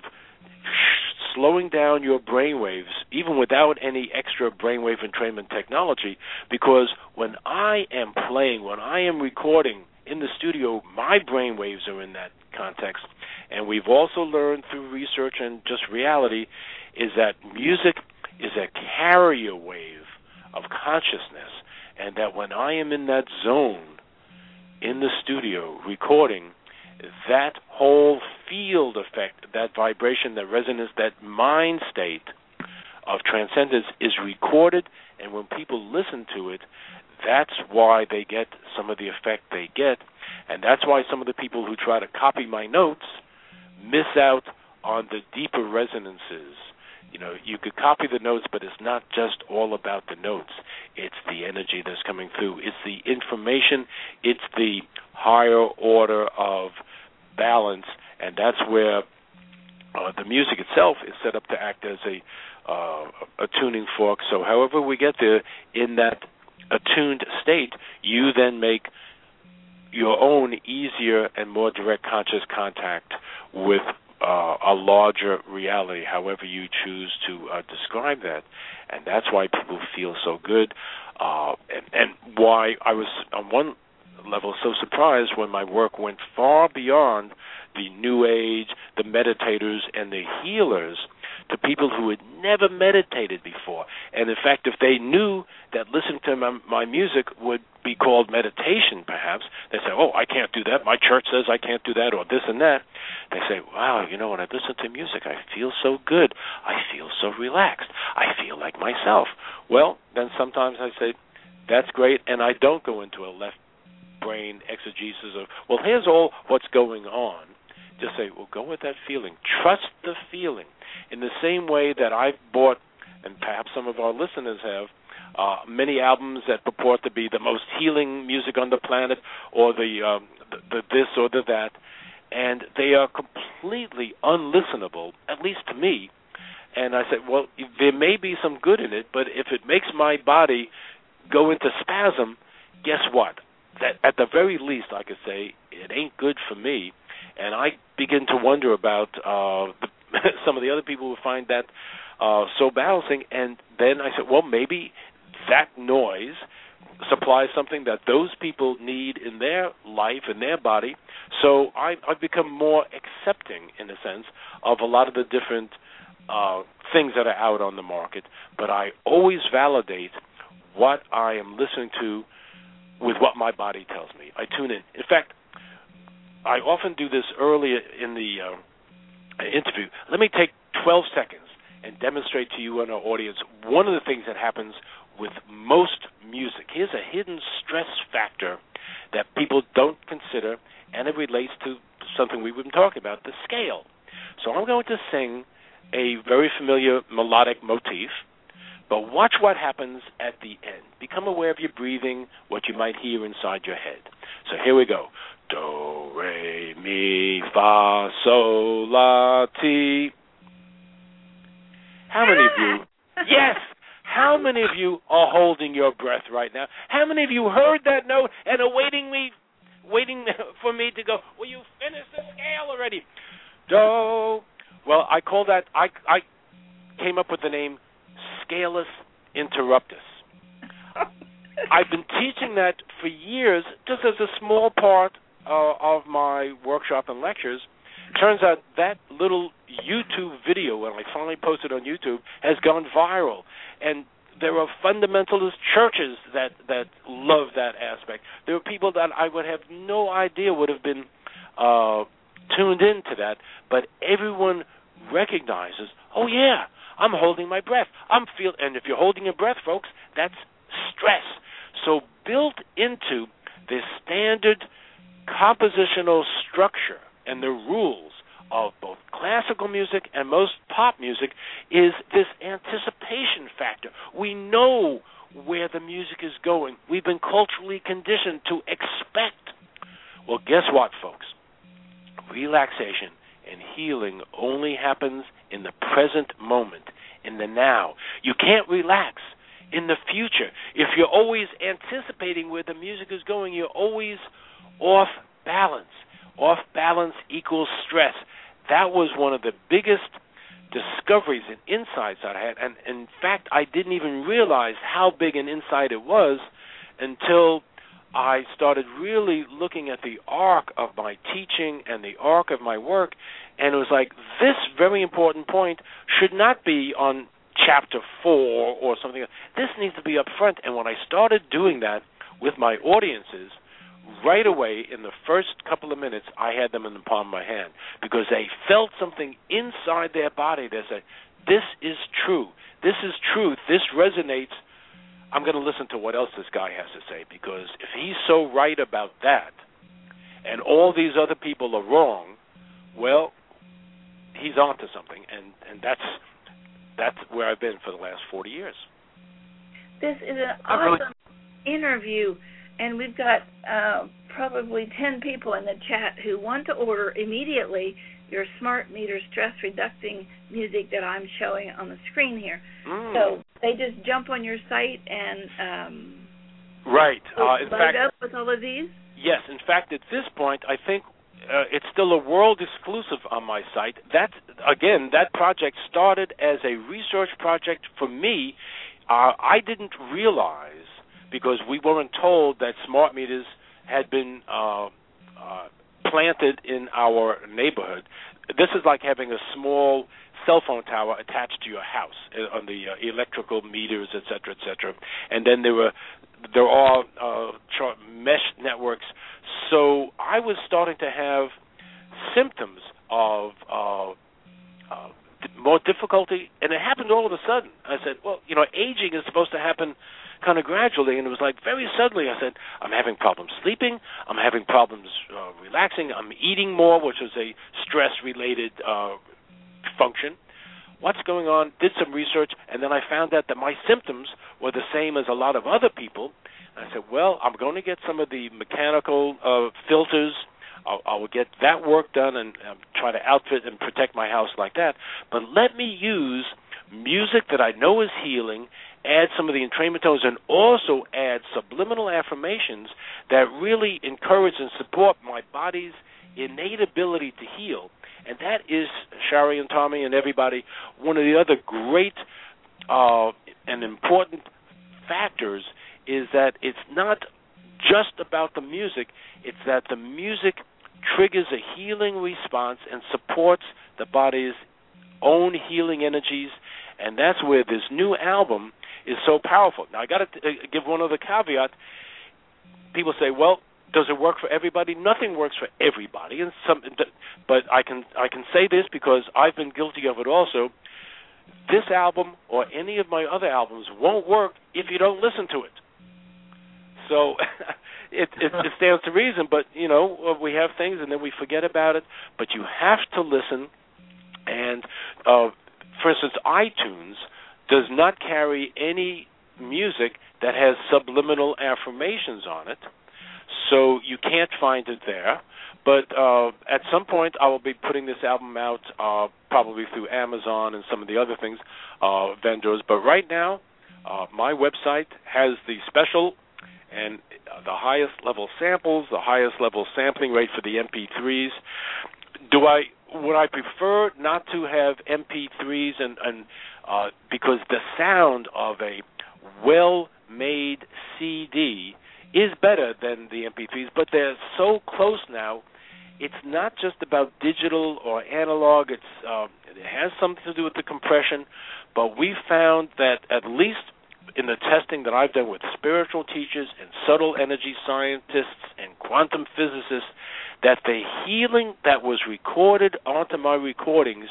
slowing down your brainwaves, even without any extra brainwave entrainment technology, because when I am playing, when I am recording in the studio, my brainwaves are in that context. And we've also learned through research and just reality is that music is a carrier wave of consciousness, and that when I am in that zone in the studio recording, that whole field effect, that vibration, that resonance, that mind state of transcendence is recorded, and when people listen to it, that's why they get some of the effect they get, and that's why some of the people who try to copy my notes miss out on the deeper resonances. You know, you could copy the notes, but it's not just all about the notes. It's the energy that's coming through. It's the information. It's the higher order of balance, and that's where uh, the music itself is set up to act as a uh, a tuning fork. So however we get there in that attuned state, you then make your own easier and more direct conscious contact with Uh, a larger reality, however you choose to uh, describe that. And that's why people feel so good, uh, and, and why I was, on one level, so surprised when my work went far beyond the New Age, the meditators, and the healers to people who had never meditated before. And, in fact, if they knew that listening to my, my music would be called meditation, perhaps, they say, oh, I can't do that. My church says I can't do that, or this and that. They say, wow, you know, when I listen to music, I feel so good. I feel so relaxed. I feel like myself. Well, then sometimes I say, that's great, and I don't go into a left brain exegesis of, well, here's all what's going on. Just say, well, go with that feeling. Trust the feeling. In the same way that I've bought, and perhaps some of our listeners have, uh, many albums that purport to be the most healing music on the planet, or the, um, the, the this or the that, and they are completely unlistenable, at least to me. And I said, well, there may be some good in it, but if it makes my body go into spasm, guess what? That at the very least, I could say, it ain't good for me. And I begin to wonder about uh, the, some of the other people who find that uh, so balancing. And then I said, well, maybe that noise supplies something that those people need in their life, in their body. So I, I've become more accepting, in a sense, of a lot of the different uh, things that are out on the market. But I always validate what I am listening to with what my body tells me. I tune in. In fact, I often do this early in the uh, interview. Let me take twelve seconds and demonstrate to you and our audience one of the things that happens with most music. Here's a hidden stress factor that people don't consider, and it relates to something we've been talking about, the scale. So I'm going to sing a very familiar melodic motif, but watch what happens at the end. Become aware of your breathing, what you might hear inside your head. So here we go. Do, re, mi, fa, sol, la, ti. How many of you, yes, how many of you are holding your breath right now? How many of you heard that note and are waiting me, waiting for me to go, will you finish the scale already? Do. Well, I call that, I, I came up with the name Scalus Interruptus. I've been teaching that for years, just as a small part uh, of my workshop and lectures. Turns out that little YouTube video, when I finally posted on YouTube, has gone viral. And there are fundamentalist churches that, that love that aspect. There are people that I would have no idea would have been uh, tuned into that, but everyone recognizes, oh, yeah, I'm holding my breath. I'm feel, and if you're holding your breath, folks, that's stress. So built into the standard compositional structure and the rules of both classical music and most pop music is this anticipation factor. We know where the music is going. We've been culturally conditioned to expect. Well, guess what, folks? Relaxation and healing only happens in the present moment, in the now. You can't relax in the future. If you're always anticipating where the music is going, you're always off balance. Off balance equals stress. That was one of the biggest discoveries and insights I had. And in fact, I didn't even realize how big an insight it was until I started really looking at the arc of my teaching and the arc of my work, and it was like, this very important point should not be on chapter four or something else. This needs to be up front. And when I started doing that with my audiences, right away in the first couple of minutes, I had them in the palm of my hand because they felt something inside their body that said, this is true. This is truth. This resonates. I'm going to listen to what else this guy has to say, because if he's so right about that and all these other people are wrong, well, he's on to something, and, and that's that's where I've been for the last forty years. This is an awesome really... interview, and we've got uh, probably ten people in the chat who want to order immediately your smart meter stress reducing music that I'm showing on the screen here. Mm. So they just jump on your site and um, right. Uh, in load fact, up with all of these? Yes. In fact, at this point, I think uh, it's still a world exclusive on my site. That, again, that project started as a research project for me. Uh, I didn't realize, because we weren't told that smart meters had been uh, uh, planted in our neighborhood. This is like having a small cell phone tower attached to your house uh, on the uh, electrical meters, et cetera, et cetera. And then there were there are uh, char- mesh networks. So I was starting to have symptoms of uh, uh, more difficulty, and it happened all of a sudden. I said, well, you know, aging is supposed to happen kind of gradually, and it was like very suddenly I said, I'm having problems sleeping, I'm having problems uh, relaxing, I'm eating more, which is a stress-related uh, function. What's going on? Did some research, and then I found out that my symptoms were the same as a lot of other people. And I said, well, I'm going to get some of the mechanical uh, filters. I'll, I'll get that work done and um, try to outfit and protect my house like that. But let me use music that I know is healing, add some of the entrainment tones, and also add subliminal affirmations that really encourage and support my body's innate ability to heal. And that is, Shari and Tommy and everybody, one of the other great uh, and important factors is that it's not just about the music, it's that the music triggers a healing response and supports the body's own healing energies, and that's where this new album is so powerful. Now, I got to uh, give one other caveat. People say, well, does it work for everybody? Nothing works for everybody, and some, but I can I can say this because I've been guilty of it also. This album or any of my other albums won't work if you don't listen to it. So it, it, it stands to reason, but, you know, we have things and then we forget about it. But you have to listen. And, uh, for instance, iTunes does not carry any music that has subliminal affirmations on it, so you can't find it there. But uh, at some point, I will be putting this album out uh, probably through Amazon and some of the other things, uh, vendors. But right now, uh, my website has the special and the highest level samples, the highest level sampling rate for the M P threes. Do I would I prefer not to have M P threes and, and uh, because the sound of a well-made C D is better than the M P threes, but they're so close now. It's not just about digital or analog. It's uh, it has something to do with the compression, but we found that at least in the testing that I've done with spiritual teachers and subtle energy scientists and quantum physicists, that the healing that was recorded onto my recordings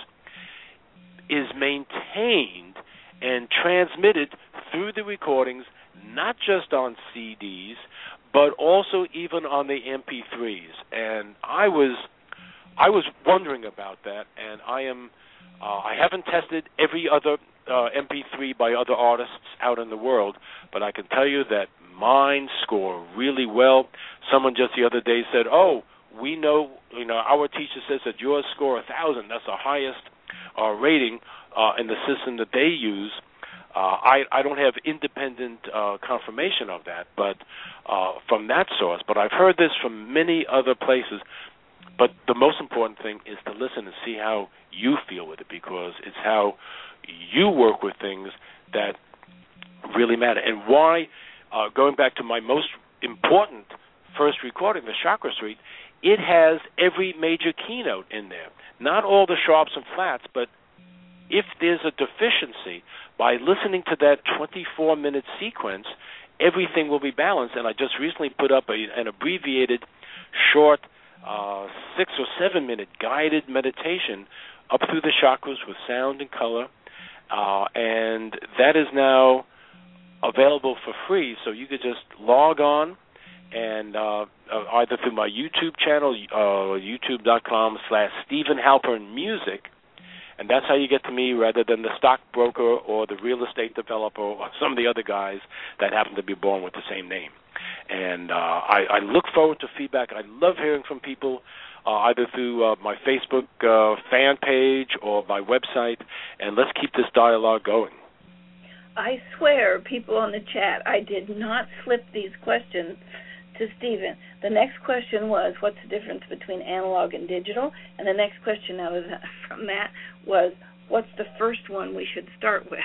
is maintained and transmitted through the recordings, not just on C Ds, but also even on the M P threes. And I was I was wondering about that, and I am uh, I haven't tested every other uh, M P three by other artists out in the world, but I can tell you that mine score really well. Someone just the other day said, "Oh, we know, you know, our teacher says that yours score a thousand. That's the highest uh, rating uh, in the system that they use." Uh, I, I don't have independent uh, confirmation of that, but uh, from that source. But I've heard this from many other places. But the most important thing is to listen and see how you feel with it, because it's how you work with things that really matter. And why, uh, going back to my most important first recording, the Chakra Suite, it has every major keynote in there. Not all the sharps and flats, but if there's a deficiency, by listening to that twenty-four minute sequence, everything will be balanced. And I just recently put up a, an abbreviated, short, uh, six or seven minute guided meditation up through the chakras with sound and color, uh, and that is now available for free. So you could just log on, and uh, either through my YouTube channel, uh, youtube.com slash Stephen Halpern Music, and that's how you get to me rather than the stockbroker or the real estate developer or some of the other guys that happen to be born with the same name. And uh, I, I look forward to feedback. I love hearing from people, uh, either through uh, my Facebook uh, fan page or my website, and let's keep this dialogue going. I swear, people on the chat, I did not slip these questions to Stephen. The next question was, what's the difference between analog and digital? And the next question out of that, from that was, what's the first one we should start with?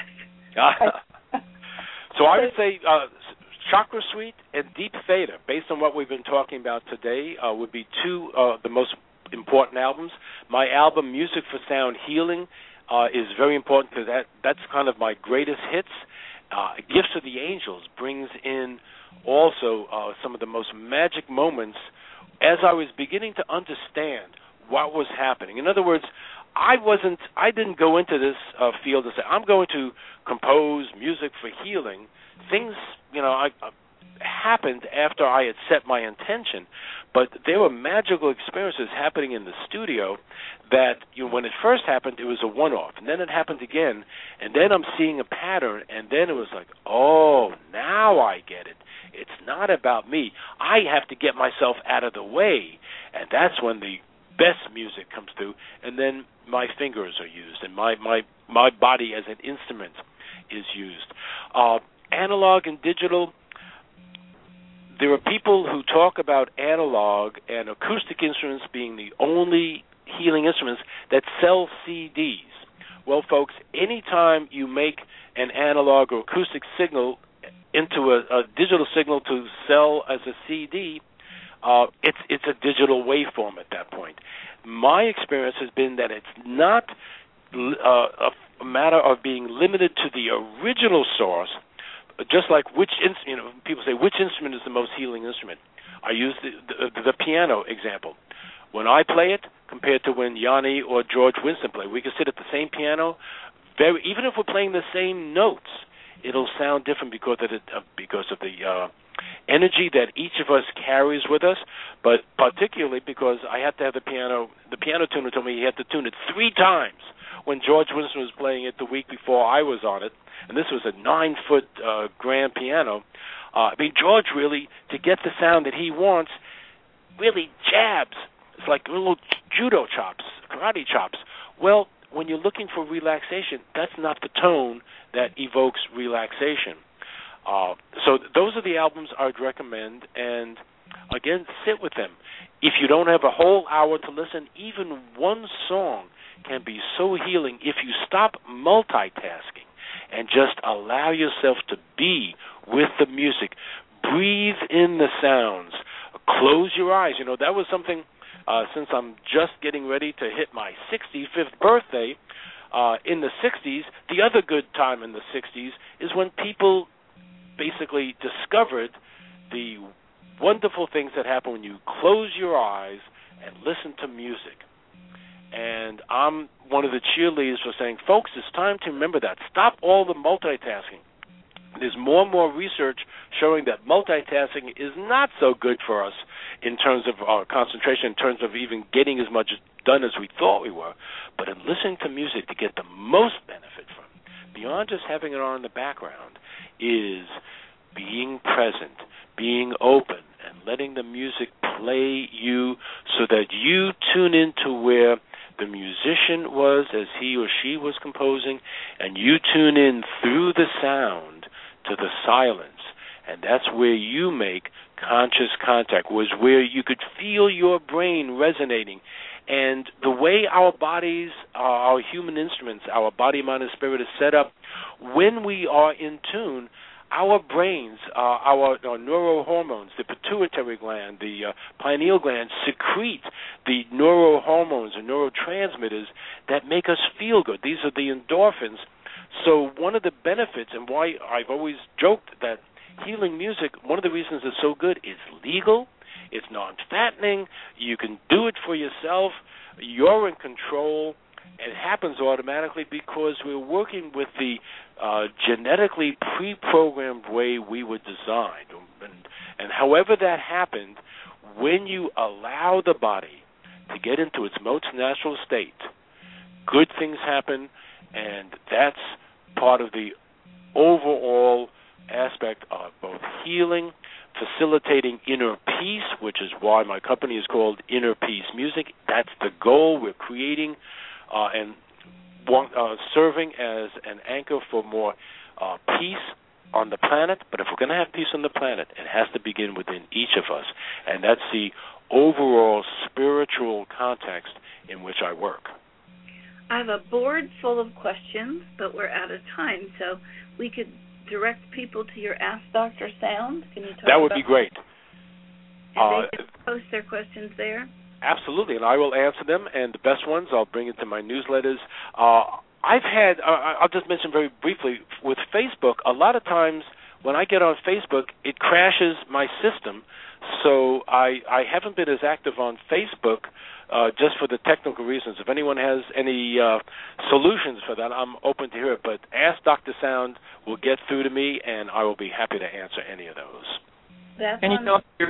So I would say uh, Chakra Suite and Deep Theta, based on what we've been talking about today, uh, would be two uh, the most important albums. My album, Music for Sound Healing, uh, is very important because that, that's kind of my greatest hits. Uh, Gifts of the Angels brings in also uh, some of the most magic moments as I was beginning to understand what was happening. In other words, I wasn't, I didn't go into this uh, field and say, I'm going to compose music for healing. Things, you know, I, uh, happened after I had set my intention, but there were magical experiences happening in the studio that, you know, when it first happened, it was a one-off, and then it happened again, and then I'm seeing a pattern, and then it was like, oh, now I get it. It's not about me. I have to get myself out of the way, and that's when the best music comes through, and then my fingers are used, and my, my, my body as an instrument is used. Uh, analog and digital, there are people who talk about analog and acoustic instruments being the only healing instruments that sell C Ds. Well, folks, anytime you make an analog or acoustic signal into a, a digital signal to sell as a C D, uh, it's it's a digital waveform at that point. My experience has been that it's not uh, a matter of being limited to the original source. Just like which, you know, people say, which instrument is the most healing instrument? I use the, the, the piano example. When I play it, compared to when Yanni or George Winston play, we can sit at the same piano. Very, even if we're playing the same notes, it'll sound different because of the, uh, because of the uh, energy that each of us carries with us. But particularly because I had to have the piano. The piano tuner told me he had to tune it three times when George Winston was playing it the week before I was on it. And this was a nine-foot uh, grand piano. Uh, I mean, George really, to get the sound that he wants, really jabs. It's like little judo chops, karate chops. Well, when you're looking for relaxation, that's not the tone that evokes relaxation. Uh, so those are the albums I'd recommend. And, again, sit with them. If you don't have a whole hour to listen, even one song can be so healing if you stop multitasking and just allow yourself to be with the music. Breathe in the sounds. Close your eyes. You know, that was something, uh, since I'm just getting ready to hit my sixty-fifth birthday, uh, in the sixties, the other good time in the sixties is when people basically discovered the wonderful things that happen when you close your eyes and listen to music. And I'm one of the cheerleaders for saying, folks, it's time to remember that. Stop all the multitasking. There's more and more research showing that multitasking is not so good for us in terms of our concentration, in terms of even getting as much done as we thought we were. But in listening to music to get the most benefit from, beyond just having it on in the background, is being present, being open, and letting the music play you so that you tune into where the musician was as he or she was composing, and you tune in through the sound to the silence, and that's where you make conscious contact, was where you could feel your brain resonating. And the way our bodies, uh, our human instruments, our body, mind, and spirit is set up, when we are in tune, our brains, uh, our, our neurohormones, the pituitary gland, the uh, pineal gland, secrete the neurohormones and neurotransmitters that make us feel good. These are the endorphins. So one of the benefits, and why I've always joked that healing music, one of the reasons it's so good, is legal, it's non-fattening, you can do it for yourself, you're in control. It happens automatically because we're working with the uh, genetically pre-programmed way we were designed. And, and however that happened, when you allow the body to get into its most natural state, good things happen, and that's part of the overall aspect of both healing, facilitating inner peace, which is why my company is called Inner Peace Music. That's the goal. We're creating Uh, and want, uh, serving as an anchor for more uh, peace on the planet. But if we're going to have peace on the planet, it has to begin within each of us. And that's the overall spiritual context in which I work. I have a board full of questions, but we're out of time. So we could direct people to your Ask Doctor Sound. Can you talk That would about be great. And Uh, they can post their questions there? Absolutely, and I will answer them, and the best ones I'll bring into my newsletters. Uh, I've had, uh, I'll just mention very briefly, with Facebook, a lot of times when I get on Facebook, it crashes my system, so I, I haven't been as active on Facebook uh, just for the technical reasons. If anyone has any uh, solutions for that, I'm open to hear it, but Ask Doctor Sound will get through to me, and I will be happy to answer any of those. That's Can you tell if you're,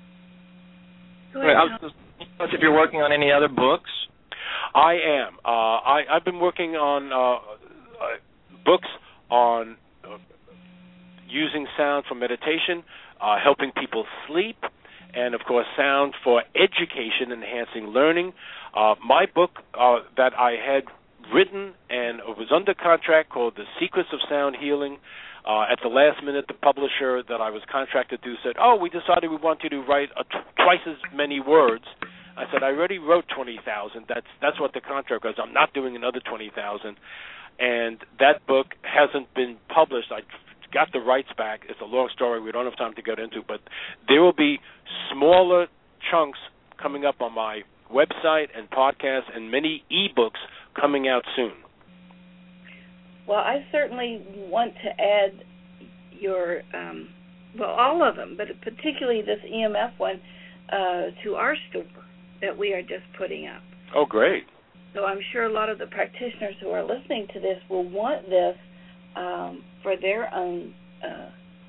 Go wait, ahead, I was just, if you're working on any other books? I am. Uh, I, I've been working on uh, uh, books on uh, using sound for meditation, uh, helping people sleep, and, of course, sound for education, enhancing learning. Uh, my book uh, that I had written and was under contract called The Secrets of Sound Healing. Uh, at the last minute, the publisher that I was contracted to said, oh, we decided we want you to write a t- twice as many words. I said, I already wrote twenty thousand. That's that's what the contract was. I'm not doing another twenty thousand. And that book hasn't been published. I got the rights back. It's a long story we don't have time to get into, but there will be smaller chunks coming up on my website and podcast and many e-books coming out soon. Well, I certainly want to add your, um, well, all of them, but particularly this E M F one, uh, to our store that we are just putting up. Oh, great. So I'm sure a lot of the practitioners who are listening to this will want this um, for their own, uh,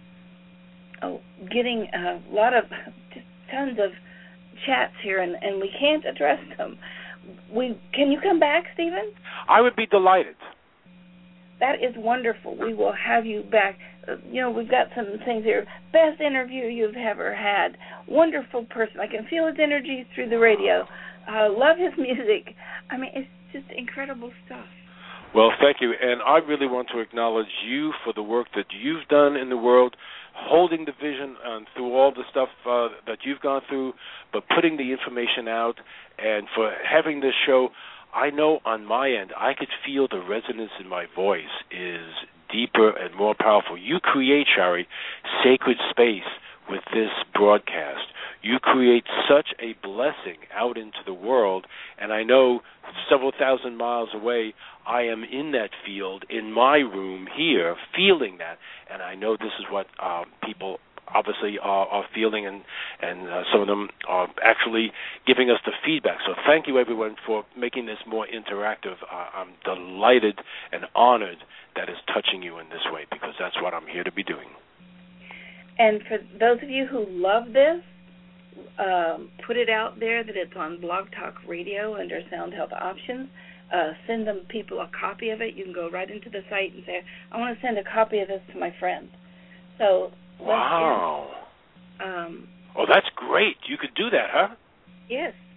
oh, getting a lot of, just tons of chats here, and, and we can't address them. We Can you come back, Stephen? I would be delighted. That is wonderful. We will have you back. Uh, you know, we've got some things here. Best interview you've ever had. Wonderful person. I can feel his energy through the radio. Uh, love his music. I mean, it's just incredible stuff. Well, thank you. And I really want to acknowledge you for the work that you've done in the world, holding the vision and through all the stuff uh, that you've gone through, but putting the information out, and for having this show. I know on my end, I could feel the resonance in my voice is deeper and more powerful. You create, Shari, sacred space with this broadcast. You create such a blessing out into the world, and I know several thousand miles away, I am in that field, in my room here, feeling that, and I know this is what um, people obviously are, are feeling, and, and uh, some of them are actually giving us the feedback. So thank you, everyone, for making this more interactive. Uh, I'm delighted and honored that it's touching you in this way, because that's what I'm here to be doing. And for those of you who love this, um, put it out there that it's on Blog Talk Radio under Sound Health Options. Uh, send them people a copy of it. You can go right into the site and say, I want to send a copy of this to my friend. So wow. Um, oh, that's great. You could do that, huh? Yes.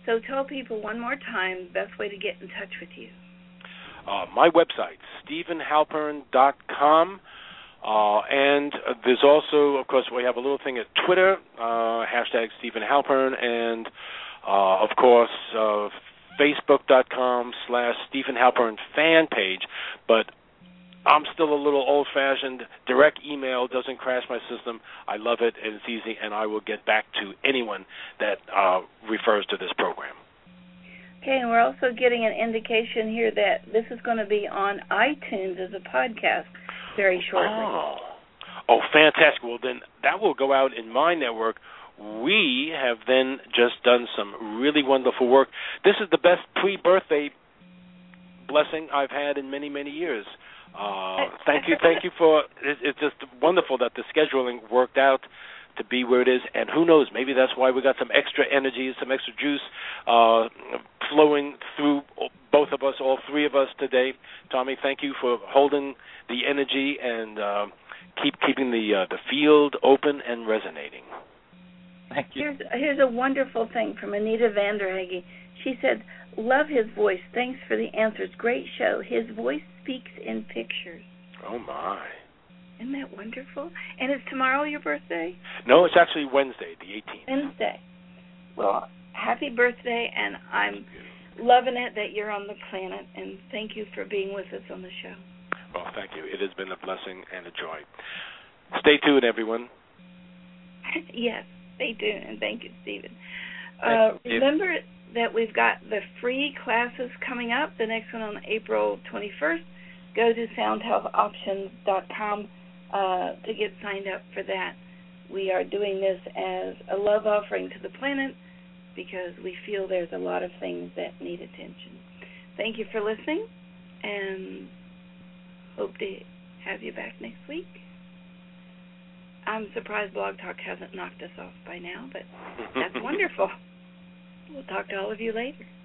So tell people one more time the best way to get in touch with you. Uh, my website, Stephen Halpern dot com. Uh, and uh, there's also, of course, we have a little thing at Twitter, uh, hashtag Stephen Halpern, and, uh, of course, uh, Facebook.com slash Stephen Halpern fan page. But I'm still a little old-fashioned. Direct email doesn't crash my system. I love it, and it's easy, and I will get back to anyone that uh, refers to this program. Okay, and we're also getting an indication here that this is going to be on iTunes as a podcast very shortly. Oh. oh, fantastic. Well, then that will go out in my network. We have then just done some really wonderful work. This is the best pre-birthday blessing I've had in many, many years. Uh, thank you, thank you for, it, it's just wonderful that the scheduling worked out to be where it is, and who knows, maybe that's why we got some extra energy, some extra juice uh, flowing through both of us, all three of us today. Tommy, thank you for holding the energy and uh, keep keeping the uh, the field open and resonating. Thank you. Here's, here's a wonderful thing from Anita Vanderhagen. She said, love his voice. Thanks for the answers. Great show. His voice speaks in pictures. Oh, my. Isn't that wonderful? And is tomorrow your birthday? No, it's actually Wednesday, the eighteenth. Wednesday. Well, happy birthday, and I'm loving it that you're on the planet, and thank you for being with us on the show. Well, thank you. It has been a blessing and a joy. Stay tuned, everyone. Yes, stay tuned, and thank you, Stephen. Uh, remember that we've got the free classes coming up, the next one on April twenty-first. Go to sound health options dot com uh, to get signed up for that. We are doing this as a love offering to the planet because we feel there's a lot of things that need attention. Thank you for listening, and hope to have you back next week. I'm surprised Blog Talk hasn't knocked us off by now, but that's wonderful. We'll talk to all of you later.